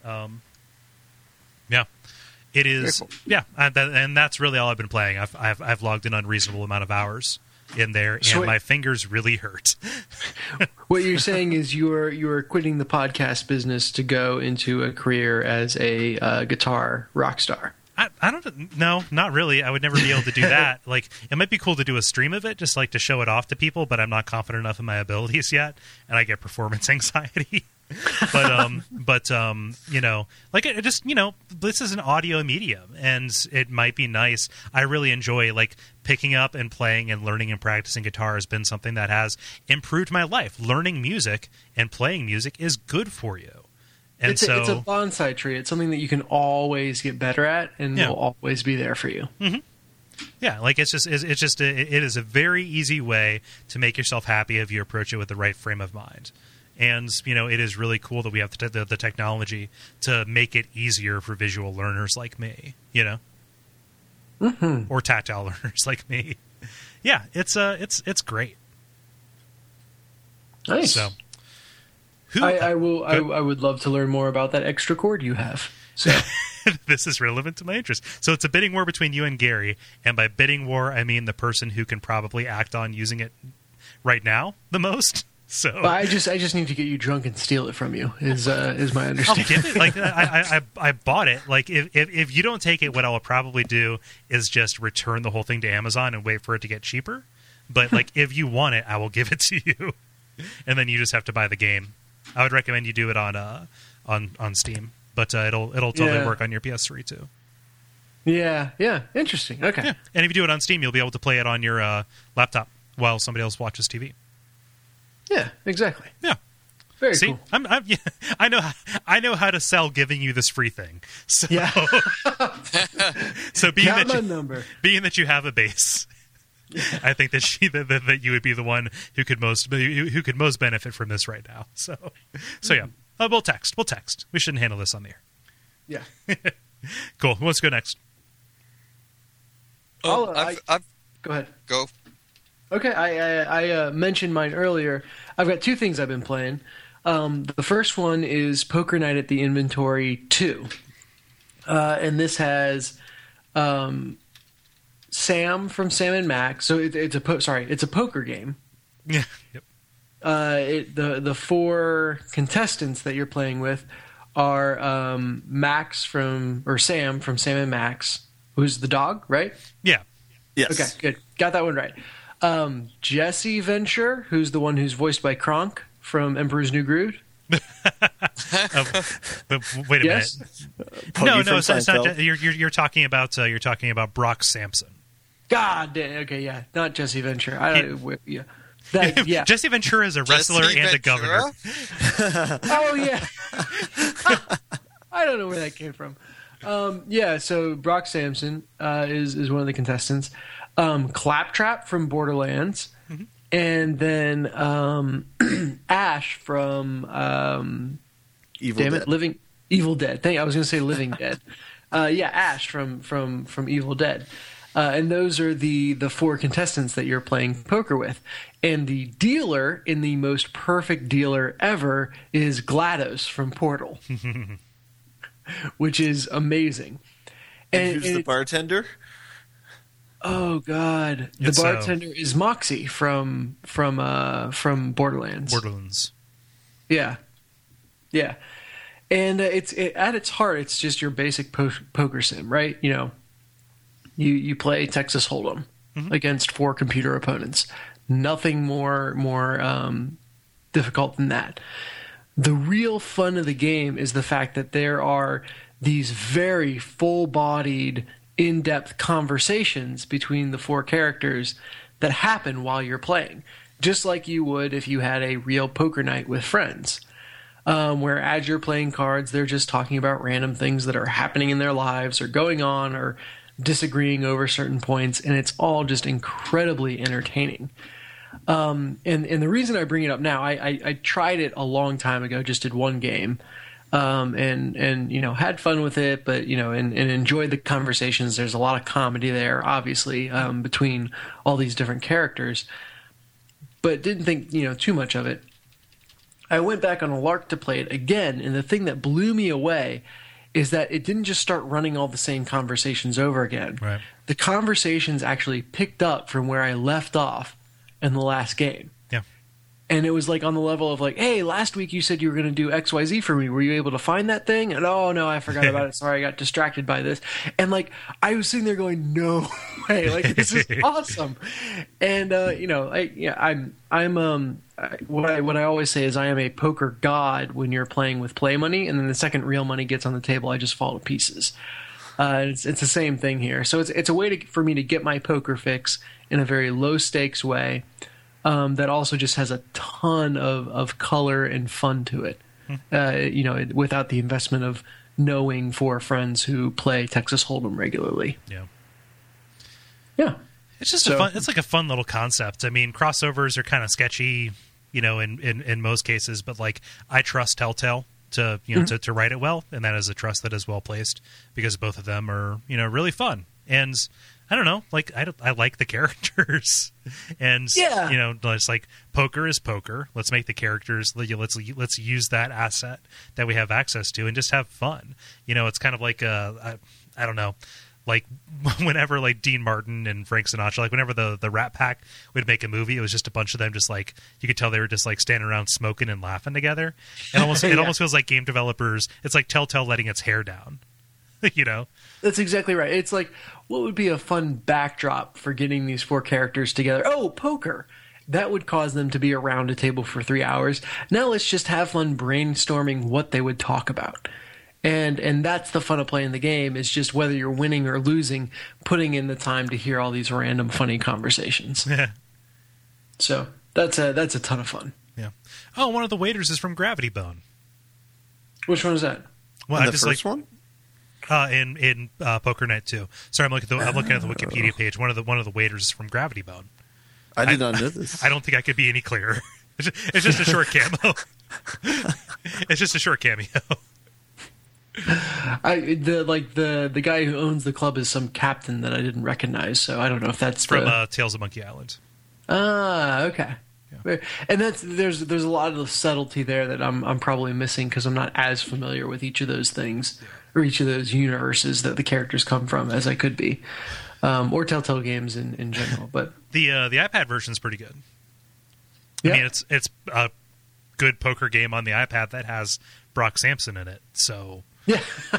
Yeah. It is. Cool. Yeah, and that's really all I've been playing. I've logged an unreasonable amount of hours in there, and my fingers really hurt. What you're saying is you're quitting the podcast business to go into a career as a guitar rock star. I don't know, not really. I would never be able to do that. Like, it might be cool to do a stream of it, just like to show it off to people, but I'm not confident enough in my abilities yet, and I get performance anxiety. But like it just, this is an audio medium, and it might be nice. I really enjoy like picking up and playing and learning and practicing guitar has been something that has improved my life. Learning music and playing music is good for you. And it's a bonsai tree. It's something that you can always get better at, and will always be there for you. Mm-hmm. Yeah, like it is a very easy way to make yourself happy if you approach it with the right frame of mind. And, it is really cool that we have the technology to make it easier for visual learners like me, or tactile learners like me. Yeah, it's great. Nice. So, I would love to learn more about that extra cord you have. So this is relevant to my interest. So it's a bidding war between you and Gary, and by bidding war, I mean the person who can probably act on using it right now the most. So well, I just need to get you drunk and steal it from you. Is my understanding? I'll give it. Like I bought it. Like if you don't take it, what I will probably do is just return the whole thing to Amazon and wait for it to get cheaper. But like if you want it, I will give it to you, and then you just have to buy the game. I would recommend you do it on Steam, but it'll totally work on your PS3 too. Yeah. Interesting. Okay. Yeah. And if you do it on Steam, you'll be able to play it on your laptop while somebody else watches TV. Yeah, exactly. Yeah, very See, cool. I know how to sell giving you this free thing. So, yeah. So being that you have a base, I think that you would be the one who could most benefit from this right now. So yeah, we'll text. We shouldn't handle this on the air. Yeah. Cool. Who wants to go next? Go ahead. Go. Okay, I mentioned mine earlier. I've got 2 things I've been playing. The first one is Poker Night at the Inventory 2. And this has Sam from Sam and Max. So it's a poker game. Yeah. Yep. The 4 contestants that you're playing with are Sam from Sam and Max, who's the dog, right? Yeah. Yes. Okay, good. Got that one right. Jesse Venture, who's the one who's voiced by Kronk from Emperor's New Groove. But wait a Yes? minute. Puggy No, from it's not. Seinfeld. You're talking about Brock Sampson. God damn. Okay, yeah, not Jesse Venture. Yeah. Yeah. Jesse Ventura is a wrestler Jesse and a Ventura? governor. Oh yeah. I don't know where that came from. Yeah, so Brock Sampson is one of the contestants. Claptrap from Borderlands, and then Ash from Evil Dead. Evil Dead. I was going to say Living Dead. Yeah, Ash from Evil Dead. And those are the four contestants that you're playing poker with. And the dealer in the most perfect dealer ever is GLaDOS from Portal, which is amazing. And who's the bartender? Oh God, the It's, bartender is Moxie from Borderlands. Borderlands. Yeah, yeah, and at its heart, it's just your basic poker sim, right? You know, you play Texas Hold'em against four computer opponents. Nothing more difficult than that. The real fun of the game is the fact that there are these very full-bodied, in-depth conversations between the four characters that happen while you're playing, just like you would if you had a real poker night with friends, where as you're playing cards, they're just talking about random things that are happening in their lives or going on or disagreeing over certain points, and it's all just incredibly entertaining. And the reason I bring it up now, I tried it a long time ago, just did one game, and you know, had fun with it, but you know, and enjoyed the conversations. There's a lot of comedy there, obviously, between all these different characters, but didn't think, you know, too much of it. I went back on a lark to play it again, and the thing that blew me away is that it didn't just start running all the same conversations over again. Right. The conversations actually picked up from where I left off in the last game. Yeah. And it was like on the level of like, hey, last week you said you were going to do XYZ for me. Were you able to find that thing? And oh no, I forgot about it. Sorry, I got distracted by this. And like, I was sitting there going, no way, like this is awesome. And you know, what I always say is I am a poker god when you're playing with play money, and then the second real money gets on the table, I just fall to pieces. It's the same thing here. So it's a way for me to get my poker fix in a very low stakes way, that also just has a ton of color and fun to it. You know, without the investment of knowing four friends who play Texas Hold'em regularly. Yeah. Yeah. It's just it's like a fun little concept. I mean, crossovers are kind of sketchy, you know, in most cases, but like I trust Telltale to, you know, to write it well, and that is a trust that is well placed because both of them are, you know, really fun. And I don't know, like I like the characters, and yeah, you know, it's like poker is poker. Let's make the characters. Let's use that asset that we have access to and just have fun. You know, it's kind of like I don't know. Like whenever like Dean Martin and Frank Sinatra, like whenever the Rat Pack would make a movie, it was just a bunch of them just like, you could tell they were just like standing around smoking and laughing together. It almost feels like game developers, it's like Telltale letting its hair down. You know? That's exactly right. It's like, what would be a fun backdrop for getting these four characters together? Oh, poker. That would cause them to be around a table for 3 hours. Now let's just have fun brainstorming what they would talk about. And that's the fun of playing the game, is just whether you're winning or losing, putting in the time to hear all these random funny conversations. Yeah. So that's a ton of fun. Yeah. Oh, one of the waiters is from Gravity Bone. Which one is that? Well, the first one? In Poker Night 2. Sorry, I'm looking at the Wikipedia page. One of the waiters is from Gravity Bone. I did not know this. I don't think I could be any clearer. It's just a short cameo. It's just a short cameo. The guy who owns the club is some captain that I didn't recognize, so I don't know if that's from Tales of Monkey Island. Ah, okay. Yeah. And there's a lot of subtlety there that I'm probably missing because I'm not as familiar with each of those things or each of those universes that the characters come from as I could be, or Telltale games in general. But the iPad version is pretty good. Yeah. I mean, it's a good poker game on the iPad that has Brock Sampson in it. So Yeah.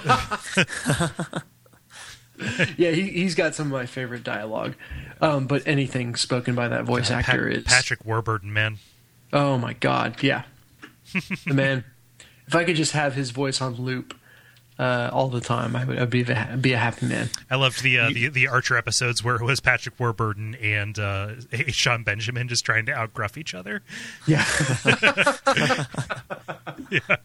Yeah, he's got some of my favorite dialogue. But anything spoken by that voice actor is... Patrick Warburton, man. Oh, my God. Yeah. The man. If I could just have his voice on loop all the time, I'd be a happy man. I loved the Archer episodes where it was Patrick Warburton and Sean Benjamin just trying to outgruff each other. Yeah. Yeah.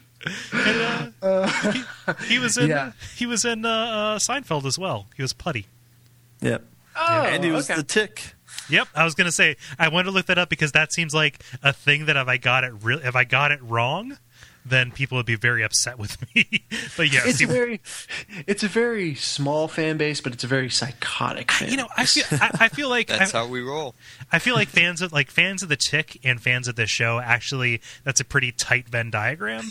And, he was in Yeah. Seinfeld as well. He was Putty. Yep. Oh, And he was okay. the Tick. Yep, I was gonna say I wanted to look that up because that seems like a thing that if I got it wrong, then people would be very upset with me. But yeah, It's a very small fan base, but it's a very psychotic fan base. I feel like That's how we roll. I feel like fans of the Tick and fans of this show actually that's a pretty tight Venn diagram.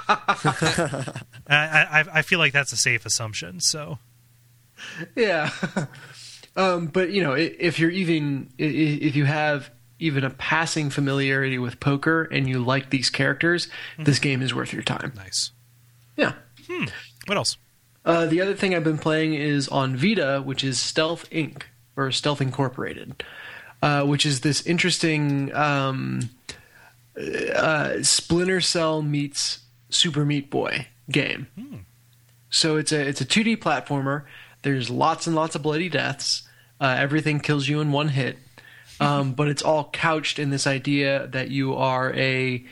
I feel like that's a safe assumption. So Yeah. But if you have even a passing familiarity with poker and you like these characters, this game is worth your time. nice. Yeah. What else? The other thing I've been playing is on Vita, which is Stealth Inc. or Stealth Incorporated, which is this interesting Splinter Cell meets Super Meat Boy game. So it's a 2D platformer. There's lots and lots of bloody deaths. Everything kills you in one hit. But it's all couched in this idea that you are a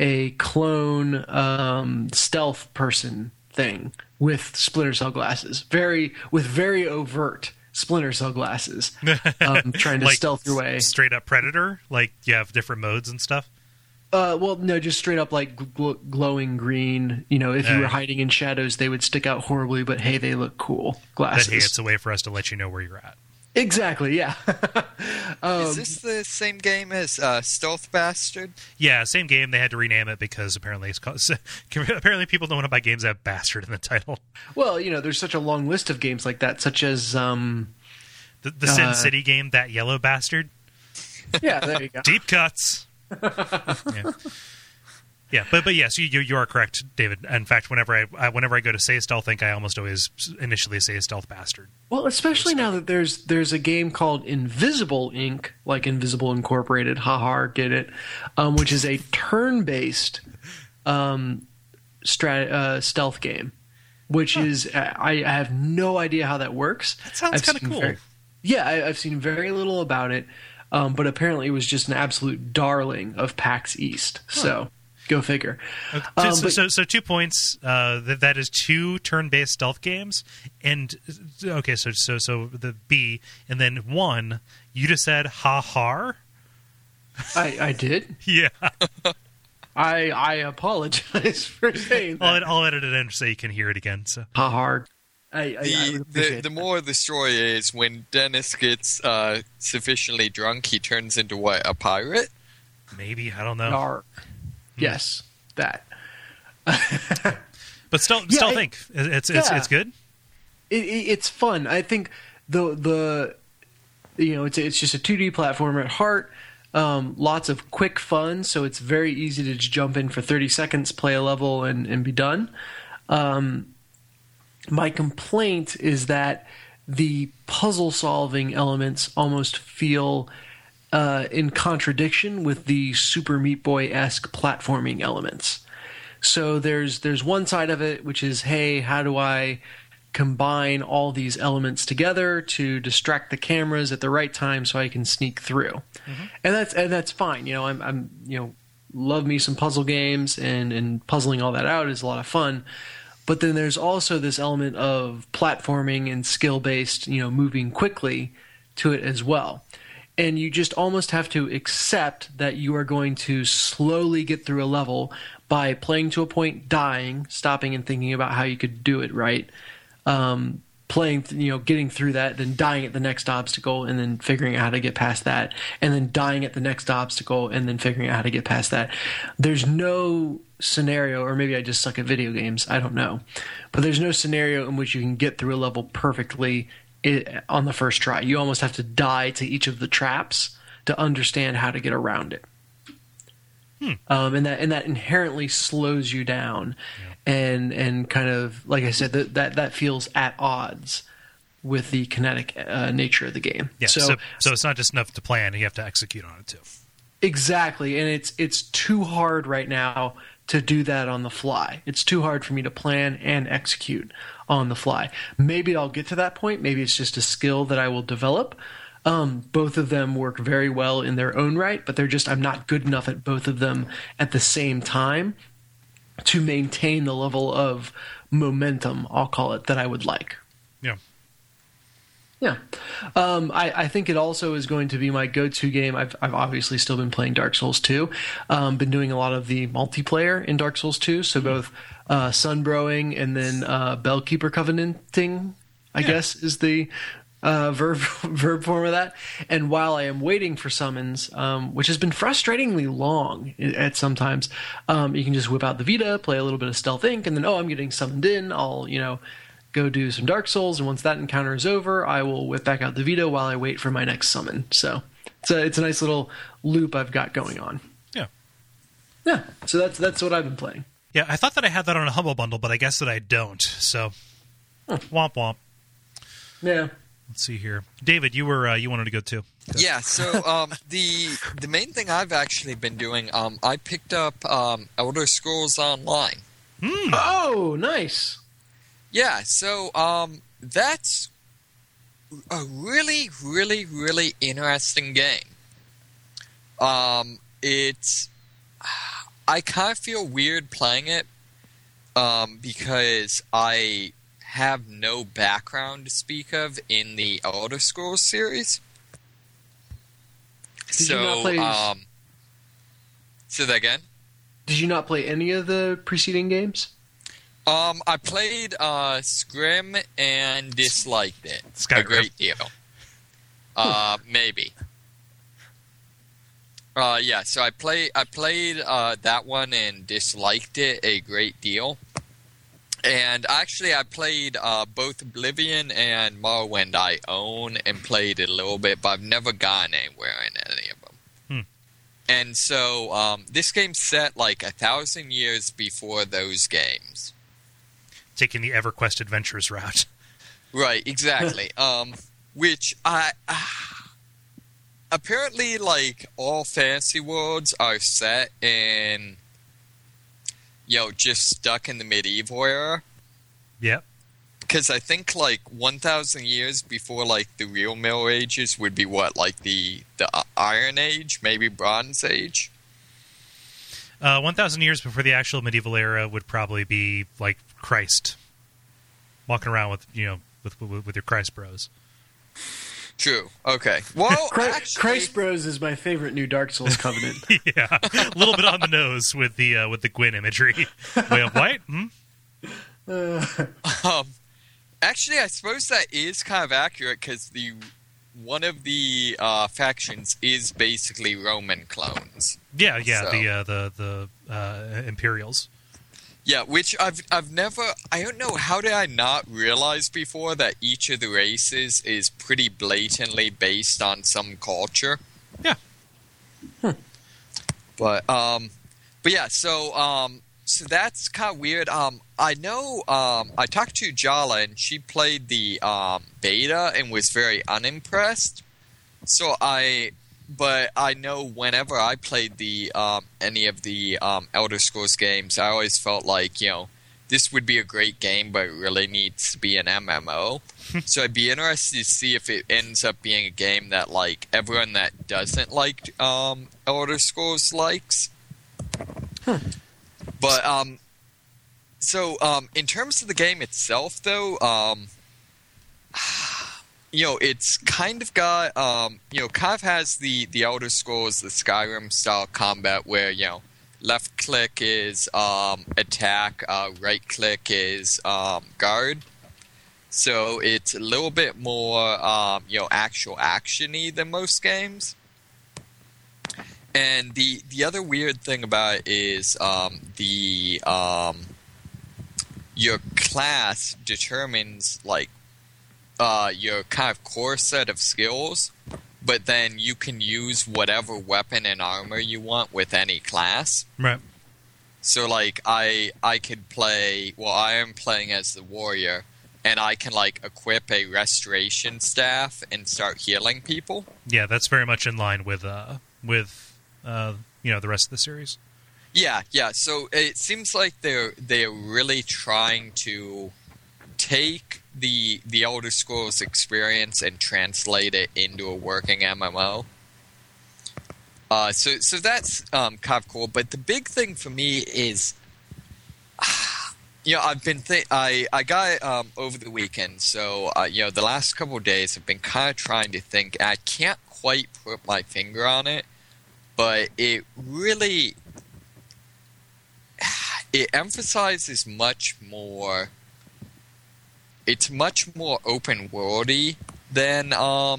clone stealth person thing with Splinter Cell glasses. With very overt Splinter Cell glasses. Trying to Like stealth your way. Straight up Predator, like you have different modes and stuff. Well, no, just straight up like glowing green. If you were Yeah. hiding in shadows, they would stick out horribly, but hey, they look cool. Glasses. But hey, it's a way for us to let you know where you're at. Exactly, yeah. Is this the same game as Stealth Bastard? Yeah, same game. They had to rename it because apparently apparently people don't want to buy games that have bastard in the title. Well, there's such a long list of games like that, such as The Sin City game, That Yellow Bastard. yeah, there you go. Deep cuts. Yeah, but yes, you are correct, David. In fact, whenever I go to say Stealth Inc., I almost always initially say Stealth Bastard. Well, especially now that there's a game called Invisible Inc., like Invisible Incorporated, haha, get it, which is a turn-based stealth game, which is I have no idea how that works. That sounds kind of cool. I've seen very little about it, but apparently it was just an absolute darling of PAX East. So go figure. So 2 points. That is 2 turn-based stealth games, and okay, so the B, and then 1. You just said ha har. I did. Yeah, I apologize for saying that. I'll edit it in so you can hear it again. So Ha hard. I would appreciate The moral of the story is when Dennis gets sufficiently drunk, he turns into what, a pirate? maybe I don't know. Yark. Yes, that. But Stealth Inc. It's good. It's fun. I think the it's just a 2D platformer at heart. Lots of quick fun, so it's very easy to just jump in for 30 seconds, play a level, and be done. My complaint is that the puzzle-solving elements almost feel in contradiction with the Super Meat Boy-esque platforming elements. So there's one side of it, which is, hey, how do I combine all these elements together to distract the cameras at the right time so I can sneak through? And that's fine. I'm love me some puzzle games, and puzzling all that out is a lot of fun. But then there's also this element of platforming and skill-based, moving quickly to it as well. And you just almost have to accept that you are going to slowly get through a level by playing to a point, dying, stopping and thinking about how you could do it right, playing, getting through that, then dying at the next obstacle, and then figuring out how to get past that, and then dying at the next obstacle, and then figuring out how to get past that. There's no scenario, or maybe I just suck at video games, I don't know, but there's no scenario in which you can get through a level perfectly on the first try. You almost have to die to each of the traps to understand how to get around it. and that inherently slows you down, and kind of like I said, that feels at odds with the kinetic nature of the game. Yeah, so it's not just enough to plan; you have to execute on it too. Exactly, and it's too hard right now to do that on the fly. It's too hard for me to plan and execute on the fly. Maybe I'll get to that point. Maybe it's just a skill that I will develop. Both of them work very well in their own right, but I'm not good enough at both of them at the same time to maintain the level of momentum, I'll call it, that I would like. Yeah. Yeah. I think it also is going to be my go-to game. I've obviously still been playing Dark Souls 2. Been doing a lot of the multiplayer in Dark Souls 2, so both Sunbrowing and then Bellkeeper Covenanting, I guess, is the verb form of that. And while I am waiting for summons, which has been frustratingly long at sometimes, you can just whip out the Vita, play a little bit of Stealth Inc., and then, I'm getting summoned in. I'll, go do some Dark Souls, and once that encounter is over, I will whip back out the Vita while I wait for my next summon. So it's a nice little loop I've got going on. Yeah. So that's what I've been playing. Yeah, I thought that I had that on a Humble Bundle, but I guess that I don't. So, womp womp. Yeah. Let's see here, David. You wanted to go too. Go. Yeah. So the main thing I've actually been doing, I picked up Elder Scrolls Online. Oh, nice. Yeah, so that's a really, really, really interesting game. It's I kind of feel weird playing it because I have no background to speak of in the Elder Scrolls series. Did you not play? Say that again. Did you not play any of the preceding games? I played Scrim and disliked it Skyrim. a great deal. Maybe. Yeah, so I played that one and disliked it a great deal. And actually, I played both Oblivion and Morrowind. I own and played it a little bit, but I've never gotten anywhere in any of them. And so this game's set like 1,000 years before those games. Taking the EverQuest Adventures route. Right, exactly. Which I apparently, like, all fantasy worlds are set in, just stuck in the medieval era. Yep. Because I think, like, 1,000 years before, like, the real Middle Ages would be what, like the Iron Age, maybe Bronze Age. 1,000 years before the actual medieval era would probably be like Christ, walking around with with your Christ bros. True. Okay. Well, actually, Christ Bros is my favorite new Dark Souls covenant. Yeah, a little bit on the nose with the Gwyn imagery. Way of white. Actually, I suppose that is kind of accurate because one of the factions is basically Roman clones. Yeah, So. the Imperials. Yeah, which I've never. I don't know, how did I not realize before that each of the races is pretty blatantly based on some culture. Yeah. But yeah, so that's kind of weird. I know I talked to Jala and she played the beta and was very unimpressed. But I know whenever I played the any of the Elder Scrolls games, I always felt like, this would be a great game, but it really needs to be an MMO. So I'd be interested to see if it ends up being a game that, like, everyone that doesn't like Elder Scrolls likes. But so in terms of the game itself, though, it's kind of got, kind of has the Elder Scrolls, the Skyrim style combat where, left click is attack, right click is guard. So it's a little bit more, actual action-y than most games. And the other weird thing about it is your class determines, like, your kind of core set of skills, but then you can use whatever weapon and armor you want with any class. Right. So, like, I could play... Well, I am playing as the warrior, and I can, like, equip a restoration staff and start healing people. Yeah, that's very much in line with the rest of the series. Yeah. So it seems like they're really trying to take the Elder Scrolls experience and translate it into a working MMO. So that's kind of cool. But the big thing for me is, I've been I got over the weekend. So the last couple of days I've been kind of trying to think. I can't quite put my finger on it, but it really emphasizes much more. It's much more open worldy than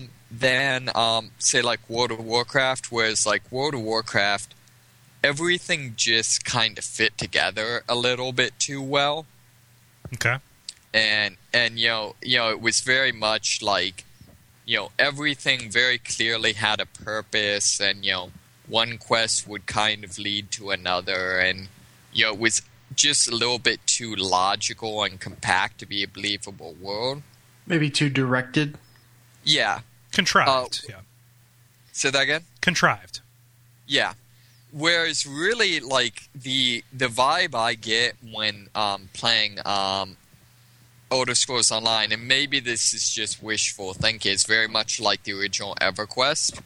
say like World of Warcraft, whereas like World of Warcraft, everything just kind of fit together a little bit too well. Okay. And it was very much like, everything very clearly had a purpose, and one quest would kind of lead to another, and it was just a little bit too logical and compact to be a believable world. Maybe too directed. Yeah. Contrived. Yeah. Say that again? Contrived. Yeah. Whereas really, like, the vibe I get when playing Elder Scrolls Online, and maybe this is just wishful thinking, is very much like the original EverQuest.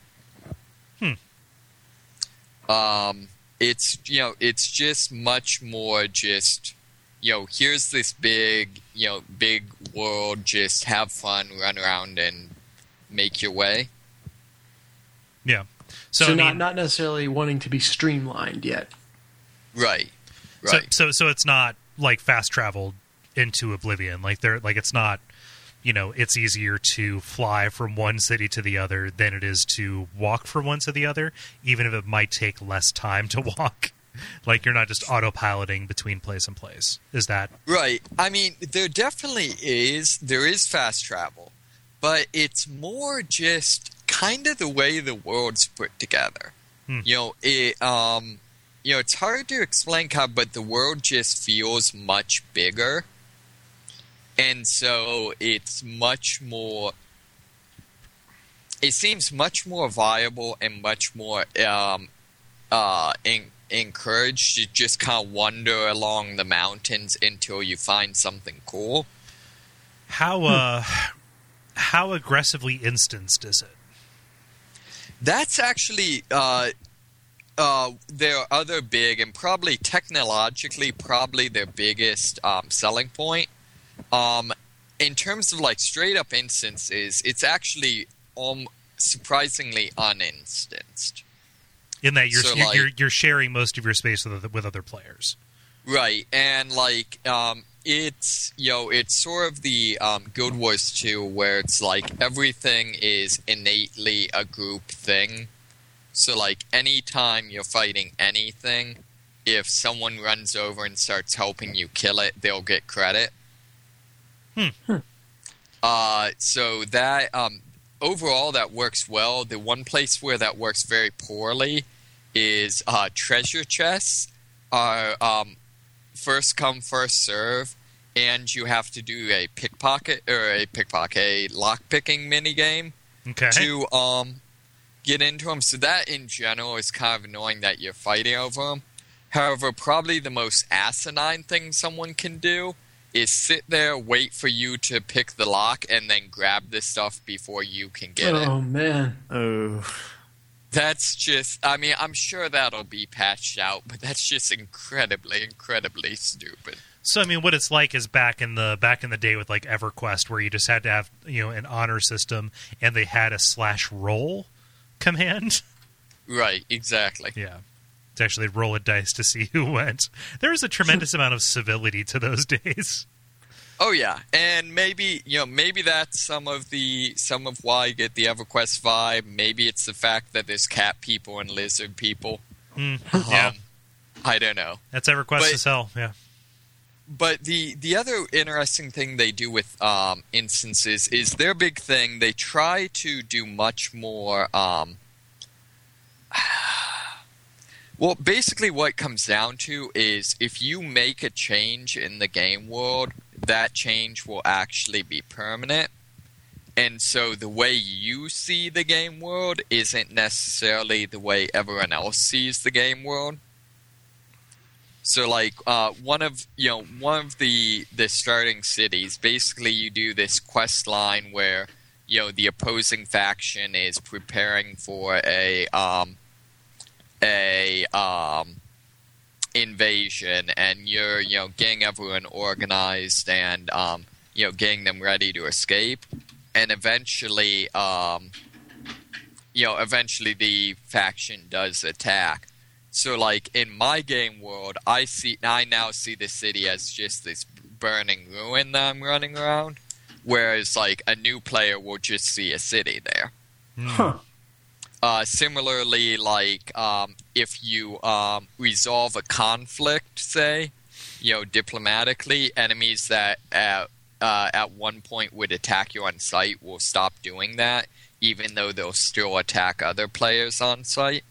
It's just much more just, here's this big world, just have fun, run around, and make your way. Yeah. So I mean, not necessarily wanting to be streamlined yet. Right. So it's not like fast traveled into oblivion. Like it's not, it's easier to fly from one city to the other than it is to walk from one to the other, even if it might take less time to walk. Like, you're not just autopiloting between place and place. Is that... Right. I mean, there is fast travel, but it's more just kind of the way the world's put together. It's hard to explain, but the world just feels much bigger. And so it's much more... It seems much more viable and much more encouraged to just kind of wander along the mountains until you find something cool. How aggressively instanced is it? That's actually... their other big, and probably technologically, their biggest selling point. In terms of like straight up instances, it's actually surprisingly uninstanced. In that you're sharing most of your space with other players, right? And like it's it's sort of the Guild Wars 2, where it's like everything is innately a group thing. So like anytime you're fighting anything, if someone runs over and starts helping you kill it, they'll get credit. So that overall that works well. The one place where that works very poorly is treasure chests are first come first serve, and you have to do a lock picking mini game to get into them. So that in general is kind of annoying that you're fighting over them. However, probably the most asinine thing someone can do is sit there, wait for you to pick the lock, and then grab this stuff before you can get it. Oh, man. Oh. That's just... I mean, I'm sure that'll be patched out, but that's just incredibly, incredibly stupid. So, I mean, what it's like is back in the day with, like, EverQuest, where you just had to have, an honor system, and they had a /roll command. Right, exactly. Yeah. To actually roll a dice to see who went. There was a tremendous amount of civility to those days. Oh yeah, and maybe that's some of why you get the EverQuest vibe. Maybe it's the fact that there's cat people and lizard people. Yeah, I don't know. That's EverQuest as hell. Yeah. But the other interesting thing they do with instances is their big thing. They try to do much more. Well, basically, what it comes down to is if you make a change in the game world, that change will actually be permanent. And so the way you see the game world isn't necessarily the way everyone else sees the game world. So, like, one of the starting cities, basically you do this quest line where, the opposing faction is preparing for a invasion, and you're, getting everyone organized and, getting them ready to escape. And eventually, eventually the faction does attack. So, like, in my game world, I now see the city as just this burning ruin that I'm running around, whereas, like, a new player will just see a city there. Huh. Similarly, like, if you resolve a conflict, say, diplomatically, enemies that at one point would attack you on sight will stop doing that, even though they'll still attack other players on sight.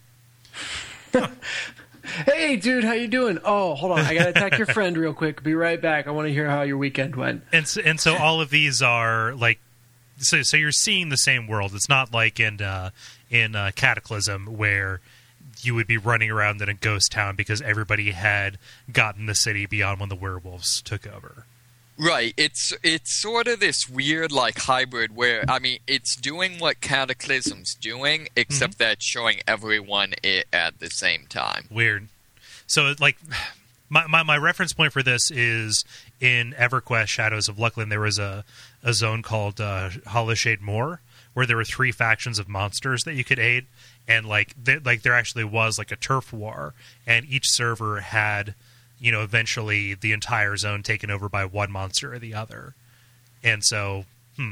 Hey, dude, how you doing? Oh, hold on. I got to attack your friend real quick. Be right back. I want to hear how your weekend went. And so all of these are like, so you're seeing the same world. It's not like in Cataclysm where you would be running around in a ghost town because everybody had gotten the city beyond when the werewolves took over. Right. It's sort of this weird, like, hybrid where, I mean, it's doing what Cataclysm's doing, except that it's showing everyone it at the same time. Weird. So, like, my reference point for this is in EverQuest Shadows of Luckland, there was a zone called Hollowshade Moor, where there were 3 factions of monsters that you could aid, and, there actually was, like, a turf war, and each server had... eventually the entire zone taken over by one monster or the other. And so,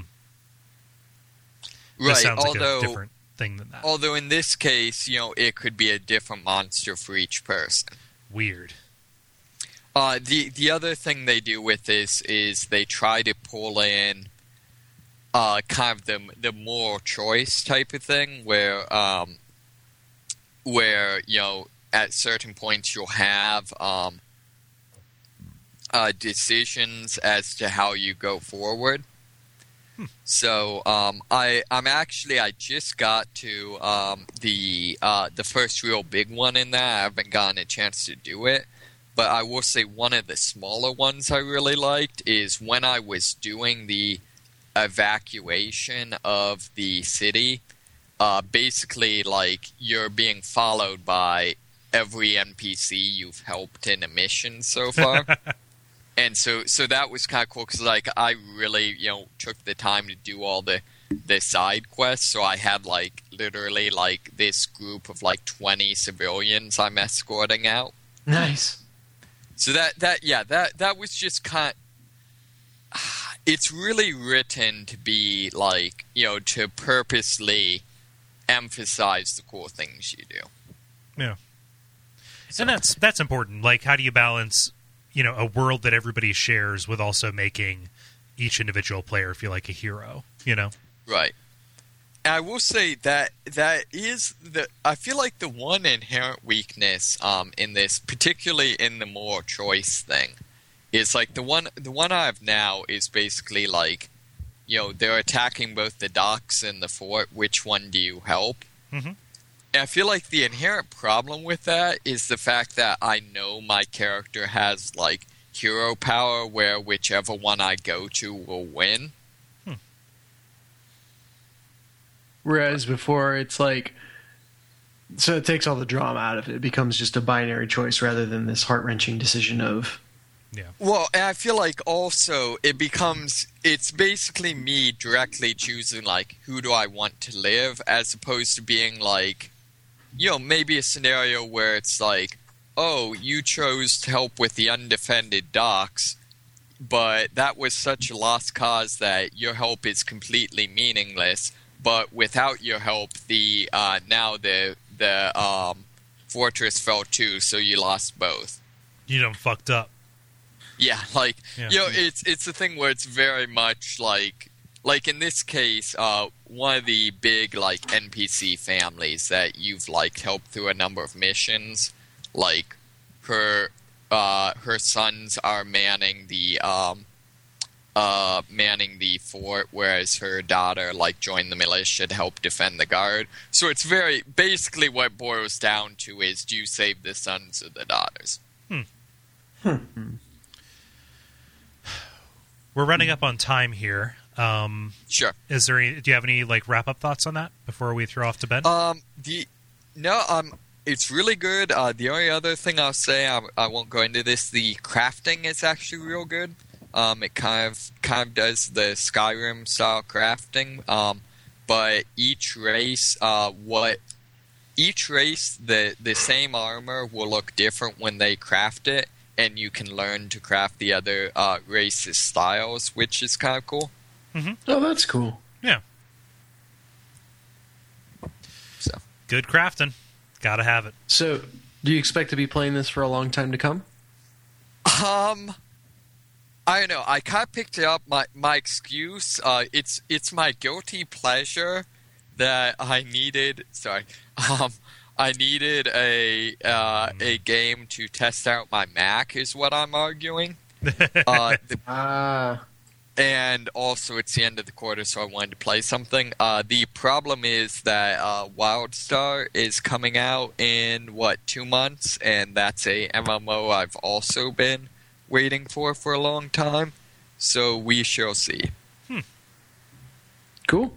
this sounds like a different thing than that. Although in this case, it could be a different monster for each person. Weird. The other thing they do with this is they try to pull in kind of the moral choice type of thing where at certain points you'll have decisions as to how you go forward. So I just got to the first real big one in that. I haven't gotten a chance to do it, but I will say one of the smaller ones I really liked is when I was doing the evacuation of the city. Basically, like, you're being followed by every NPC you've helped in a mission so far. And so that was kind of cool because, like, I really, took the time to do all the side quests. So I had, like, literally, like, this group of, like, 20 civilians I'm escorting out. Nice. So that was just kind of... It's really written to be, like, to purposely emphasize the cool things you do. Yeah. So, and that's important. Like, how do you balance... a world that everybody shares with also making each individual player feel like a hero, Right. And I will say that is I feel like the one inherent weakness in this, particularly in the moral choice thing, is like the one I have now is basically like, they're attacking both the docks and the fort. Which one do you help? Mm-hmm. And I feel like the inherent problem with that is the fact that I know my character has, like, hero power where whichever one I go to will win. Whereas before, it's like... So it takes all the drama out of it. It becomes just a binary choice rather than this heart-wrenching decision of... Yeah. Well, and I feel like also it's basically me directly choosing, like, who do I want to live, as opposed to being like... maybe a scenario where it's like, oh, you chose to help with the undefended docks, but that was such a lost cause that your help is completely meaningless. But without your help, the fortress fell too, so you lost both. You done fucked up. Yeah, Yeah. it's a thing where it's very much like in this case, one of the big NPC families that you've helped through a number of missions, her sons are manning the fort, whereas her daughter joined the militia to help defend the guard. So it's basically what it boils down to is, do you save the sons or the daughters? We're running up on time here. Sure. Do you have any wrap up thoughts on that before we throw off to bed? It's really good. The only other thing I'll say, I won't go into this. The crafting is actually real good. It kind of does the Skyrim style crafting. But each race, the same armor will look different when they craft it, and you can learn to craft the other races' styles, which is kind of cool. Mm-hmm. Oh, that's cool. Yeah. So good crafting. Gotta have it. So, do you expect to be playing this for a long time to come? I don't know. I kind of picked it up. My excuse, it's my guilty pleasure that I needed. Sorry, I needed a game to test out my Mac. Is what I'm arguing. And also, it's the end of the quarter, so I wanted to play something. The problem is that WildStar is coming out in 2 months, and that's a MMO I've also been waiting for a long time. So we shall see. Cool.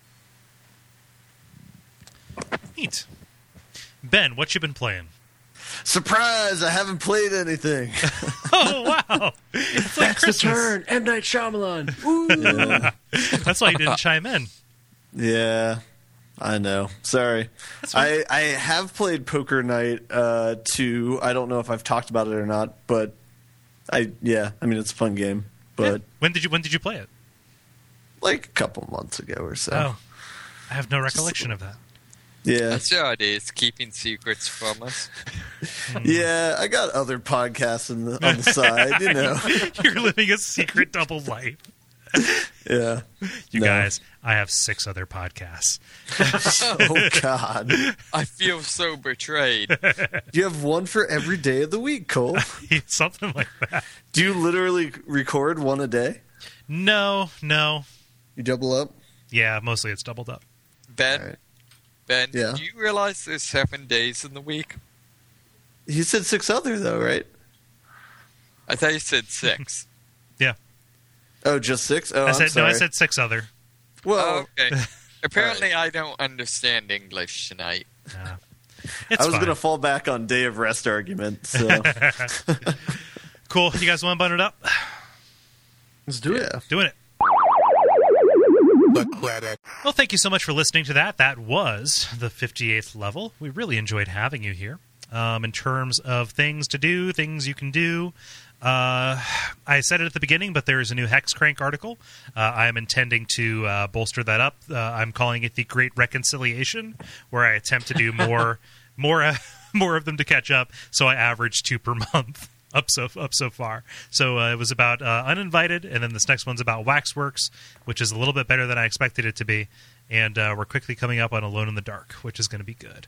Neat. Ben, what you been playing? Surprise! I haven't played anything. Oh, wow. It's like That's the turn. M. Night Shyamalan. Ooh. Yeah. That's why you didn't chime in. Yeah, I know. Sorry. I have played Poker Night 2. I don't know if I've talked about it or not, but it's a fun game. But when did you play it? A couple months ago or so. Oh, I have no recollection of that. Yeah. That's your idea, is keeping secrets from us. Yeah, I got other podcasts on the side, you know. You're living a secret double life. Yeah. You guys, I have 6 other podcasts. Oh, God. I feel so betrayed. You have one for every day of the week, Cole. Something like that. Do you literally record one a day? No. You double up? Yeah, mostly it's doubled up. Ben, Yeah. do you realize there's 7 days in the week? You said 6 other, though, right? I thought you said 6. Yeah. Oh, just 6? Oh, I I'm sorry. I said 6 other. Well, Okay. Apparently I don't understand English tonight. It's I was fine. going to fall back on day of rest argument, so. Cool. You guys want to button it up? Let's do it. Yeah. Doing it. Well, thank you so much for listening to that. That was the 58th level. We really enjoyed having you here. In terms of things to do, things you can do, I said it at the beginning, but there is a new Hexcrank article. I am intending to bolster that up. I'm calling it the Great Reconciliation, where I attempt to do more of them to catch up. So I average 2 per month. Up so far. So it was about Uninvited, and then this next one's about Waxworks, which is a little bit better than I expected it to be. And we're quickly coming up on Alone in the Dark, which is going to be good.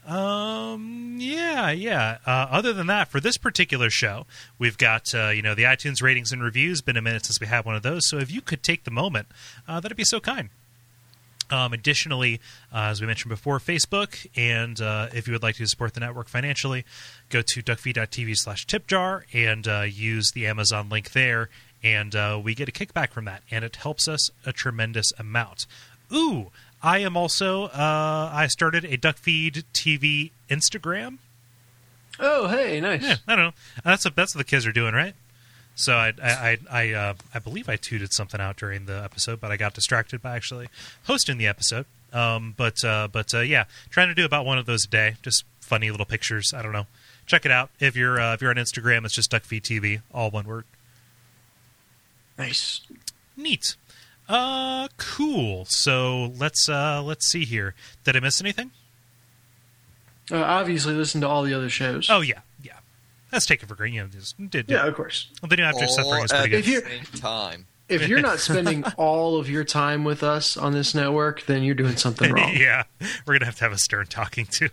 Other than that, for this particular show, we've got the iTunes ratings and reviews. Been a minute since we had one of those, so if you could take the moment, that'd be so kind. Additionally, as we mentioned before, Facebook, and if you would like to support the network financially, go to duckfeed.tv/tipjar and use the Amazon link there, and we get a kickback from that, and it helps us a tremendous amount. Ooh, I am also, I started a Duckfeed TV Instagram. Oh, hey, nice. Yeah, I don't know. That's what the kids are doing, right? So I believe I tooted something out during the episode, but I got distracted by actually hosting the episode. But yeah, trying to do about one of those a day. Just funny little pictures. I don't know. Check it out. If you're on Instagram, it's just Duckfeed TV, all one word. Nice. Neat. Cool. So let's see here. Did I miss anything? Obviously, listen to all the other shows. Oh yeah. Let's take it for granted. You know, just did. Yeah, of course. Well, the new after suffering is All pretty at good. the same time. If you're not spending all of your time with us on this network, then you're doing something wrong. Yeah, we're gonna have a Stern talking too.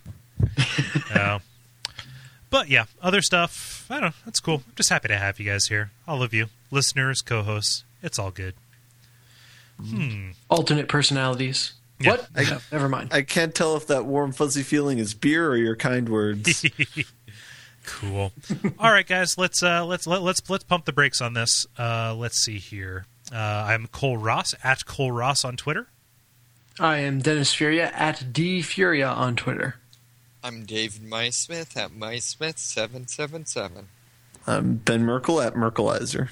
But yeah, other stuff. I don't know. That's cool. I'm just happy to have you guys here, all of you, listeners, co-hosts. It's all good. Alternate personalities. Yeah. What? No, never mind. I can't tell if that warm fuzzy feeling is beer or your kind words. Cool. All right, guys. Let's pump the brakes on this. Let's see here. I'm Cole Ross at Cole Ross on Twitter. I am Dennis Furia at DFuria on Twitter. I'm David Mysmith at Mysmith777. I'm Ben Merkel at Merkelizer.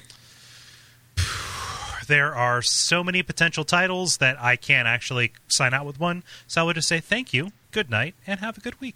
There are so many potential titles that I can't actually sign out with one. So I would just say thank you, good night, and have a good week.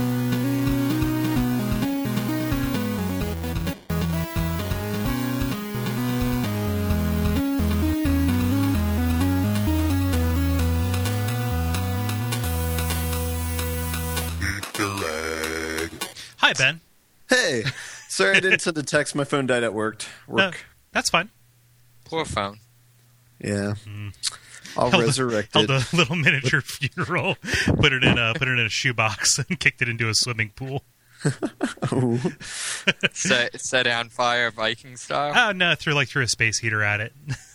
Hi, Ben. Hey, sorry I didn't send a text. My phone died at work. No, that's fine. Poor phone. Yeah, I'll Held resurrect a it. little miniature funeral, put it in a shoebox, and kicked it into a swimming pool. Set it on fire Viking style. Oh no, threw a space heater at it.